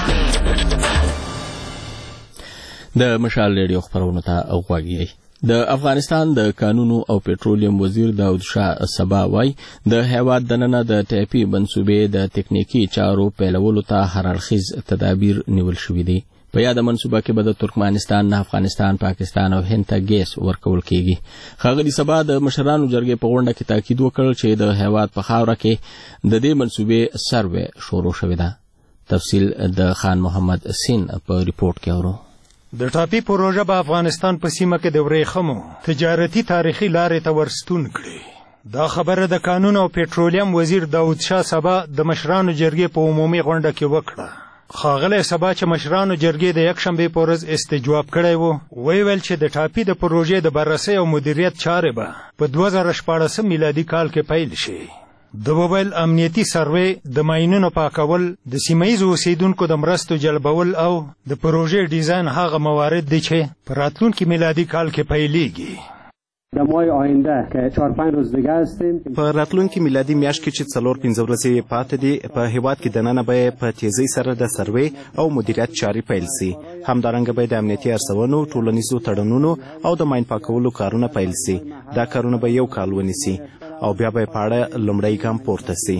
د مشال ریډیو خپرونو ته غوږ یئ د افغانستان د قانونو او پېټرولیم وزیر داود شاه سبا وای د هیواد دننه د ټاپي منصوبې د تکنیکی چارو پیلولو ته هر اړخیز تدابیر نیول شوي دي په یاده منصوبه کې به د ترکمنستان نه افغانستان پاکستان او هند ته ګیس ورکول کیږي ښاغلي سبا د مشرانو جرګې په غونډه کې تاکید وکړ چې د هیواد په خاوره کې د دې منصوبې سروې شروع شوې ده تفصیل د خان محمد سین په ریپورت کې اورو د ټاپي پروژه په افغانستان په سیمه کې د ورېښمو تجارتي تاریخي لارې ته ورستون کړي دا خبره د قانون او پېټرولیم وزیر داود شاه سبا د مشرانو جرګې په عمومي غونډه کې وکړه ښاغلی سبا چې مشرانو جرګې د یکشنبې په ورځ استجواب کړی و ویل چې د ټاپي د پروژې د بررسۍ او مدیریت چارې به په دوه زره شپاړسم میلادي کال کې پیل شي د موبایل امنیتي سروې د ماینونو پاکول د سیمهیزو اوسیدونکو د مرستو جلبول او د پروژې ډیزاین هغه موارد دي چې په راتلونکي میلادي کال کې پیلیږي در ماه آینده که چهار پنج روز دیگه هستیم په راتلونکي میلادي میاشت کې چې څلور پنځه ورځې پاتې دي په هیواد کې دننه به په تیزۍ سره د سروې او مدیریت چارې پیل سي همدارنګه به د امنیتي ارسونو ټولنیزو تړونونو او د ماین پاکولو کارونه پیل سي دا کارونه به یو کال ونیسي او بیا به په اړه لومړی ګام پورته سي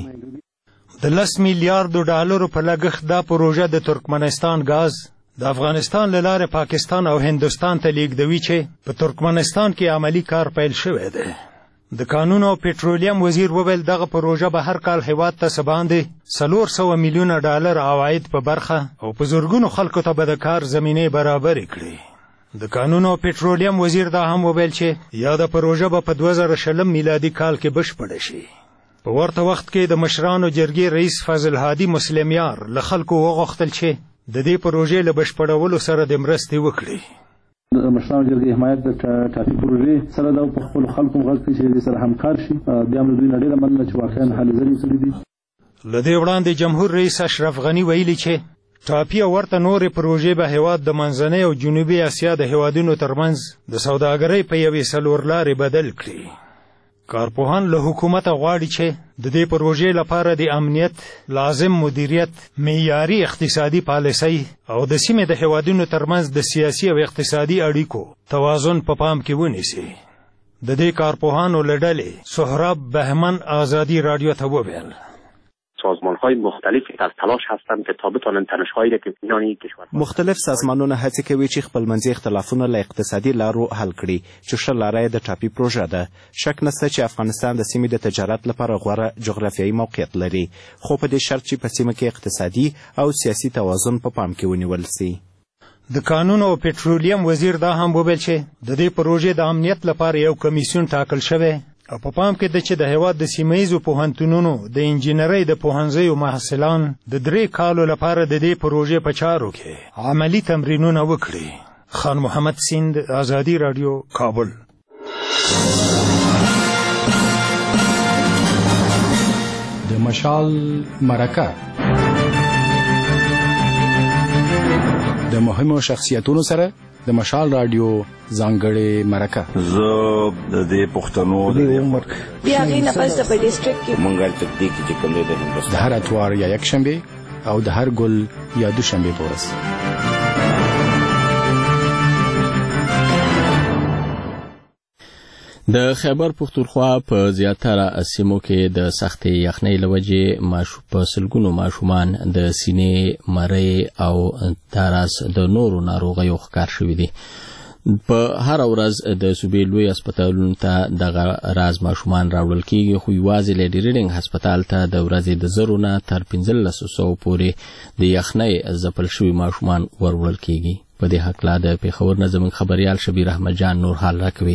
د لس میلیارډو ډالرو په لګښت دا پروژه د ترکمنستان غاز د افغانستان له لارې پاکستان او هندوستان ته لیږدوي چې په ترکمنستان کې عملی کار پیل شوی دی د قانون او پېټرولیم وزیر وویل دغه پروژه به هر کال هیواد ته څه باندې څلور سوه میلیونه ډالر عواید په برخه او په زرګونو خلکو ته به د کار زمینې برابرې کړي د قانون او پېټرولیم وزیر دا هم وویل چې یاده پروژه به په دوه زره شلم میلادي کال کې بشپړه شي په ورته وخت کې د مشرانو جرګې رئیس فضل هادي مسلمیار له خلکو وغوښتل چې د دې پروژې له بشپړولو سره د مرستې وکړي د مشرانو جرګې حمایت د ټاپي پروژې سره د په خپلو خلکو غږ کوي چې دې سره همکار شي بیا هم له دوی نه ډېره مننه چې واقعا هلې ځلې وکړي دي له دې وړاندې جمهور رئیس اشرف غني ویلي چې ټاپي او ورته نورې پروژې به هیواد د منځنۍ او جنوبي اسیا د هیوادونو ترمنځ د سوداګرۍ په یوې څلورلارې بدل کړي کارپوهان له حکومته غواړي چې د دې پروژې لپاره د امنیت لازم مدیریت معیاري اقتصادي پالیسۍ او د سیمې د هیوادونو ترمنځ د سیاسي او اقتصادي اړیکو توازن په پام کې ونیسي د دې کارپوهانو له ډلې سهراب بهمن آزادی رادیو ته وویل سازمان‌های مختلفی در تلاش هستند که تا بتوانند تنش‌هایی را که میان این کشور مختلف سازمانونه هڅه کوي چې خپلمنځي اختلافونه له اقتصادي لارو حل کړي چې ښه لاره د ټاپي پروژه ده شک نشته چې افغانستان د سیمې د تجارت لپاره غوره جغرافیایي موقعیت لري خو په دې شرط چې په سیمه کې اقتصادي او سیاسي توازن په پام کې ونیول سي د قانون او پېټرولیم وزیر دا هم وویل چې د دې پروژې د امنیت لپاره یو کمیسیون ټاکل شوی او په پام کې ده چې د هیواد د سیمهیزو پوهنتونونو د انجینرۍ د پوهنځیو محصلان د درې کالو لپاره د دې پروژې په چارو کې عملی تمرینونه وکړي خان محمد سیند آزادی رادیو کابل د مشال مرکه د مهمو شخصیتونو سره د مشال رادیو ځانګړې مرکه. زه د دې پښتنو د عمر بیا غي نه پس په ډیسټریکټ کې مونږه تدقیق چې کوم د هندوستان د هر اتوار یا یک شنبه او د هر ګل یا دوشنبه په ورځ. د خیبر پختونخوا په زیاتره سیمو کې د سختې یخنۍ له وجې ماشو په سلګونو ماشومان د سینې مړۍ او تاراس د نورو ناروغیو ښکار شوي دي. په هر ورځ د صوبې لوی هسپتالونو ته دغه راز ماشومان راوړل کیږي، خو یوازې لیډي ریډینګ هسپتال ته د ورځې د زرو نه تر پنځلس سوو پورې د یخنۍ ځپل شوي ماشومان وروړل کیږي. په دې هکله د پېښور نه زموږ خبریال شبیر احمد جان نور حال راکوي.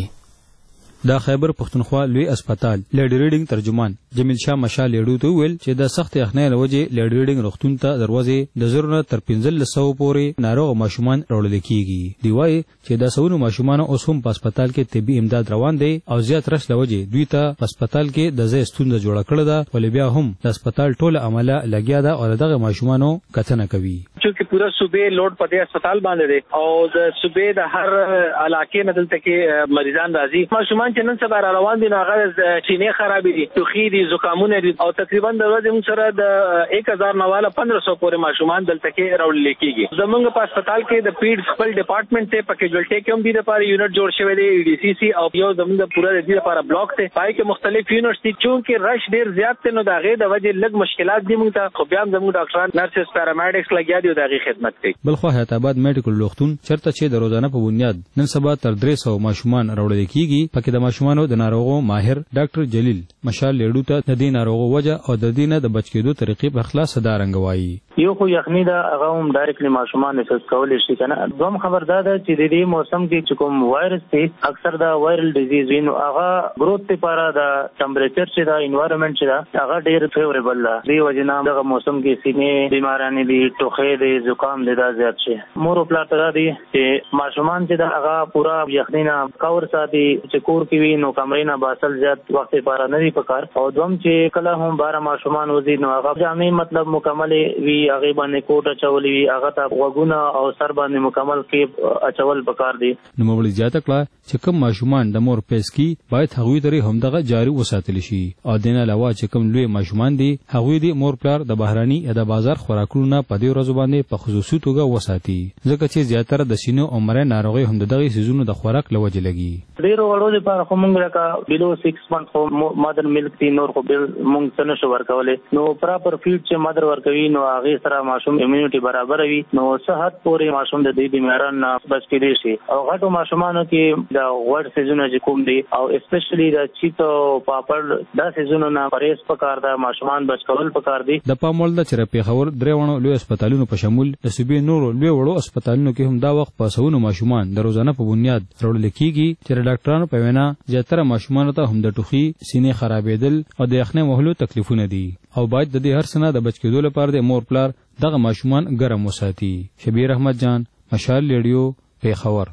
د خیبر پختونخوا لوی اسپیټال لیډي ریډینګ ترجمان جمیل شاه مشال لیډو ته ویل چې د سخت یخنۍ له وجې لیډي ریډینګ روغتون ته دروازې د زرو نه تر پنځلس سوو پورې ناروغ ماشومان راوړل کیږي. دی وایي چې د سونو ماشومان اوس هم په اسپیټال کې طبي امداد روان دی او زیات رش له وجې دوی ته په اسپیټال کې د ځای ستونزه جوړه کړې ده، ولې بیا هم د اسپیټال ټوله عمله لګیا ده او دغه ماشومانو کتنه کوي. چې پورا صوبې لوډ په دې اسپیټال باندې دی او د صوبې د هر علاقې نه دلته کې مریضان راځي. ماشومان چې نن سبا روان دي هغه چینه خرابې دي، توخي دي، زکامونه دي او تقریبا د ورځې موږ سره د یک هزار نواله پندرہ سو پورې ماشومان دلته کې راوړل کېږي. زمونږ په اسپیټال کې د پیډز خپل ډپارټمنټ ته په کیجوالټي کې هم دي د لپاره یونټ جوړ شوی دی، ډي سی سی او یو زمونږ پورا د دې لپاره بلاک ته پای کې مختلف یونټس دي. چونکې رش ډیر زیات دی نو د هغې د وجې لږ مشکلات دي موږ ته، خو بیا هم زموږ ډاکټران نرسز پیرامیډکس لګیا دي او د هغې خدمت کوي. بلخوا حیات آباد میډیکل روغتون چرته چې د روزانه په بنیاد نن سبا تر درې سوه ماشومان راوړل کېږي. پکې د ماشومانو د ناروغو ماهر ډاکټر جلیل مشال لیډو ته د دې ناروغو وجه او د دې نه د بچ کېدو طریقې په خلاصه دا رنګ وایي. یو خو یخني دا هغه هم ډایرکټلی ماشومان احساس کولی شي کنه. دوم خبر دا ده چې د دې موسم کې چې کوم وایرس دی اکثر دا وایرل ډیزیز وي نو هغه گروث لپاره دا ټمپریچر چې دا انوایرنمنت چې دا هغه ډیر فیوریبل ده. دې وجه نه دغه موسم کې سینې بیمارانې دي، ټوخې دي، زکام دي، دا زیات شي. مور او پلار ته دي چې ماشومان چې دا هغه پورا یخني نه کور ساتي، چې کور کې وي نو کمرې نه باسل زیات وخت لپاره نه دی پکار. او دوم چې کله هم بار ماشومان وزي نو هغه جامې مطلب مکمل وي، هغه باندې کوټ اچولې وي، هغه ته غوږونه او سر باندې مکمل کې اچول پکار دي. نو مولوی زیاته کړه چې کوم ماشومان د مور پیس کی باید هغوی درې همدغه جاری وساتل شي او دین علاوه چې کوم لوی ماشومان دي هغوی دي مور پلار د بهراني یا د بازار خوراکونو نه په دې ورځو باندې په خصوصي توګه وساتي، ځکه چې زیاتره د سینو او مړۍ ناروغي هم دغه سيزونو د خوراک لوجه لګي. ډیر وړو لپاره خو موږ لکه بلو سکس منث خو مادر ملک دی، نور خو بل موږ څه نشو ورکولې. نو پراپر فیډ چې مادر ورکوي نو هغه سره ماشوم امیونټي برابر وي نو صحت پورې ماشوم د دې بیمارانو نه بچ کېدی شي. او غټو ماشومانو کې د غوړ سيزونه چې کوم دي او اسپیشلی د چیتو پاپړ دا سيزونه نه پرهیز پکار ده، ماشومان بچ کول پکار دي. د پامول د چر پیښور درېونو لوی هسپتالونو په شمول د صوبې نورو لوی وړو هسپتالونو کې هم دا وخت په سونو ماشومان د روزانه په بنیاد راوړل کېږي چې ډاکټرانو په وینا زیاتره ماشومان ته هم د ټوخي، سینې خرابېدل او د یخنۍ وهلو تکلیفونه دي او باید د دې هر څه نه د بچ کېدو لپاره د مور پلار دغه ماشومان ګرم وساتي. شبیر احمد جان، مشال ریډیو، پیښور.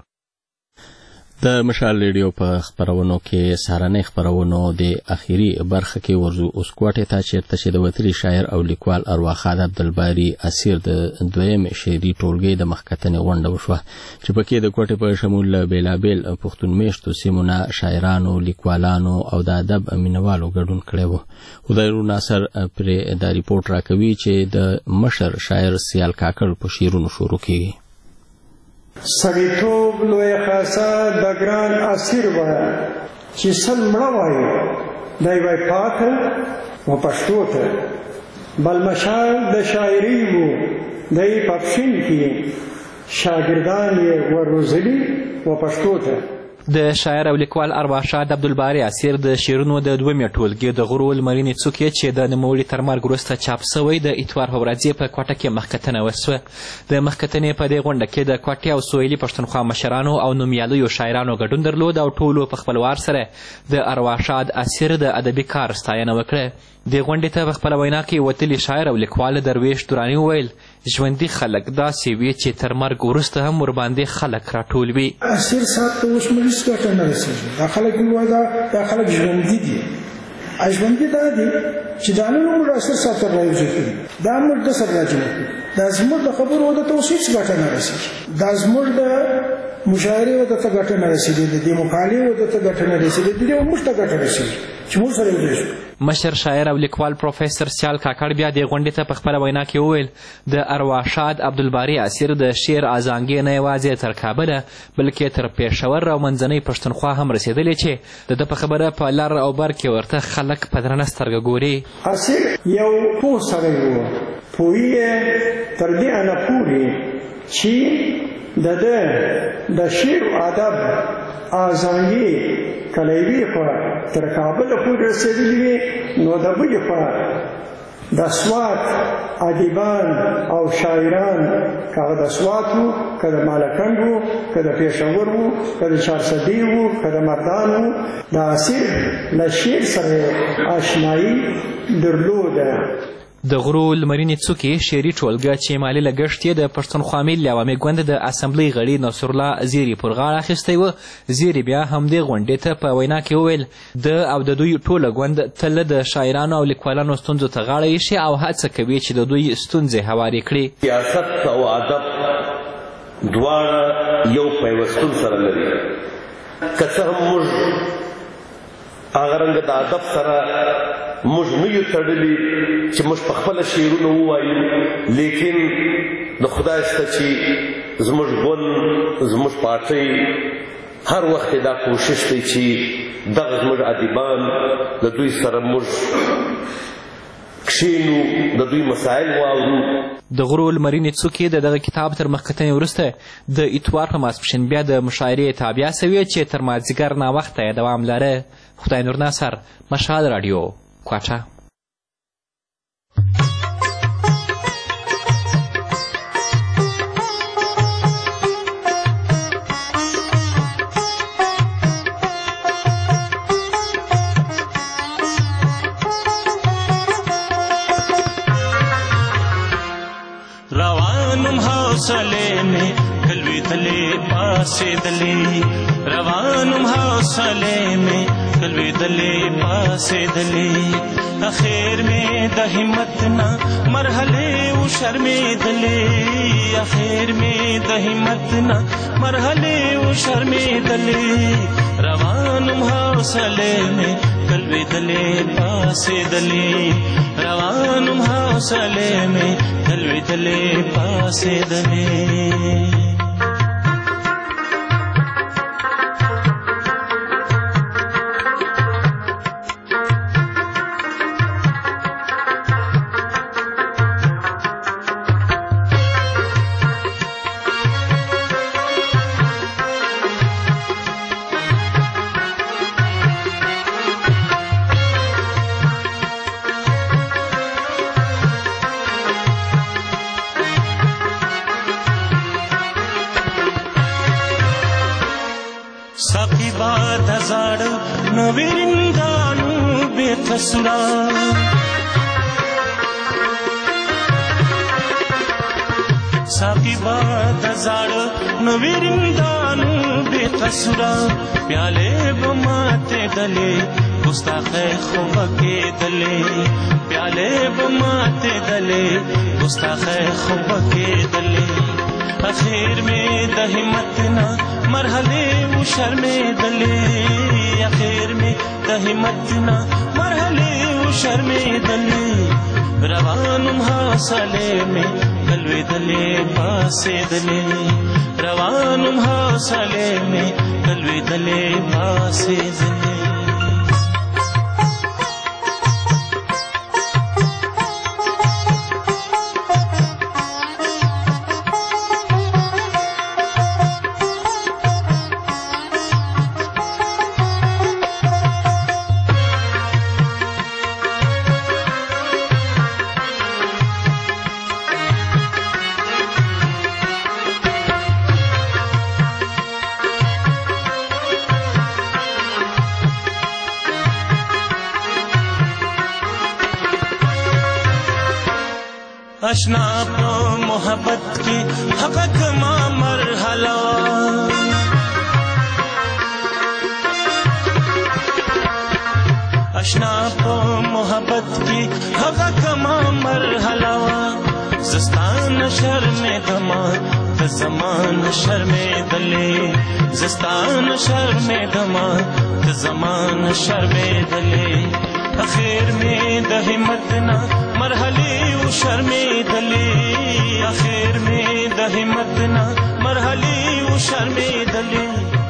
د مشال ریډیو په خبرونو کې سهارنۍ خبرونو د اخیری برخه کې ورزو اوس کوټه ته چیرته چې د وتري شاعر او لیکوال ارواخان عبدالباری اسیر د دویم شعري ټولګي د مخکتنې غونډه وشوه چې پکې د کوټه په شمول بیلابیل پښتون میشتو سیمونه شاعرانو، لیکوالانو او د ادب مینوالو ګډون کړی و. خدایرو ناصر پر دا ریپورت راکوي چې د مشر شاعر سیال کاکړ په شعرونو شروع کیږي. سړیتوب لوی خاصه د ګران اسیر وای چې سل مړه وای دی وای پاک و پښتو ته بل مشال د شاعري وو دی پښین کې شاګردان یې وروزلی و پښتو ته. د شاعر او لیکوال ارواښاد عبدالباری اسیر د شعرونو د دویمې ټولګې د غرو لمرینې څوکې چې د نوموړي تر مرګ وروسته چاپ سوی د اتوار په ورځ یې په کوټه کې مخکتنه وسوه. د مخکتنې په دې غونډه کې د کوټې او سویلي پښتونخوا مشرانو او نومیالیو شاعرانو ګډون درلود او ټولو په خپلوار سره د ارواښاد اسیر د ادبي کار ستاینه وکړه. دې غونډې ته په خپله وینا کې وتلي شاعر او لیکوال درویش دراني وویل ژوندي خلک داسې وي چې تر مرګ وروسته هم ورباندې خلک راټول وي. اسیر صاحب ته اوس مې هېڅ ګټه نه رسېږي. دا خلک ووایي دا خلک ژوندي دي ژوندي دا دي چې دا نن موږ اثر ساتل راوځي دا موږ د سر راځي دا زموږ د خبرو د توصیف څخه نه رسي دا زموږ د مشاعره د ته ګټه نه رسیدي د مقالې د ته ګټه نه رسیدي د موږ ته ګټه رسیدي چې موږ سره وځو. مشر شاعر او لیکوال پروفیسور سیال کاکړ بیا د غونډې ته په خپله وینا کې وویل د ارواښاد عبدالباري اسیر د شعر ازانګې نه یوازې تر کابله بلکې تر پېښور او منځنۍ پښتونخوا هم رسېدلې چې د ده په خبره په لر او بر کې ورته خلک په درنه سترګه ګوري. اسیر یو پوه سړی و پوهي یې تر دې نه پورې چې د ده د شعر و ادب ازانګې کلیوي خوا تر کابله پورې رسېدلې وې نو د بلې خوا د سوات ادیبان او شاعران که هغه د سوات وو که د مالکند وو که د پېښور وو که د چارسدې وو که د مردان وو د اسیر له شعر سره اشنایي درلوده. د غرو لمرینې څوکې شعري ټولګه چې مالي لګښت یې د پښتونخوا ملي عوامي ګوند د اسمبلۍ غړي نصرالله زیري پر غاړه اخیستی و. زیري بیا همدې غونډې ته په وینا کې وویل د او د دوی ټوله ګوند تل د شاعرانو او لیکوالانو ستونزو ته غاړه ایښي او هڅه کوي چې د دوی ستونزې هوارې کړي. سیاست او ادب دواړه یو پیوستون سره لري که څه هم موږ هغه رنګه د ادب سره موږ نه یو تړلي چې موږ په خپله شعرونه ووایو لیکن د خدای شته چې زموږ ګوند زموږ پارټۍ هر وخت دا کوشش دی چې دغه زموږ ادیبان د دوی سره موږ کښېنو د دوی مسایل واورو. د غرو لمرینې څوکې د دغه کتاب تر مخکتنې وروسته د اتوار په ماسپښین بیا د مشاعرې تابیا سوې چې تر مازدیګر ناوخته یې دوام لره. خدای نور ناصر، مشال راډیو، کوټه. روانم حوصله میں کلوی دلے پاسے دلے روانم حوصله میں کلوی دلے پاسے دلے اخیر میں د ہمت نہ مرحلے او شرمے دلے اخیر میں د ہمت نہ مرحلے او شرمے دلے روانم حوصله میں کلوی دلے پاسے دلے روانم حوصله میں کلوی دلے پاسے دلے. ساقی باد ہزار نویرندانو بے تسرا ساقی باد ہزار نویرندانو بے تسرا پیالے بماتے دلے گستاخ خوب کے دلے پیالے بماتے دلے گستاخ خوب کے دلے اخیر میں د ہمت نہ مرحلے او شرمے دلے اخیر میں د ہمت نہ مرحلے او شرمے دلے روانم حوصلے میں کلوی دلے پاسے دلے روانم حوصلے میں کلوی دلے پاسے دلے. اشنا پو محبت کی حقق ما مرحلہ اشنا په محبت کې هغه کما مرحله وا زستان شرمېدما ته زمان شرمېدلې زستان شرمېدما ته زمان شرمېدلې اخر میں د همت نه مرحله و شرمېدلې اخر میں د همت نه مرحله و شرمېدلې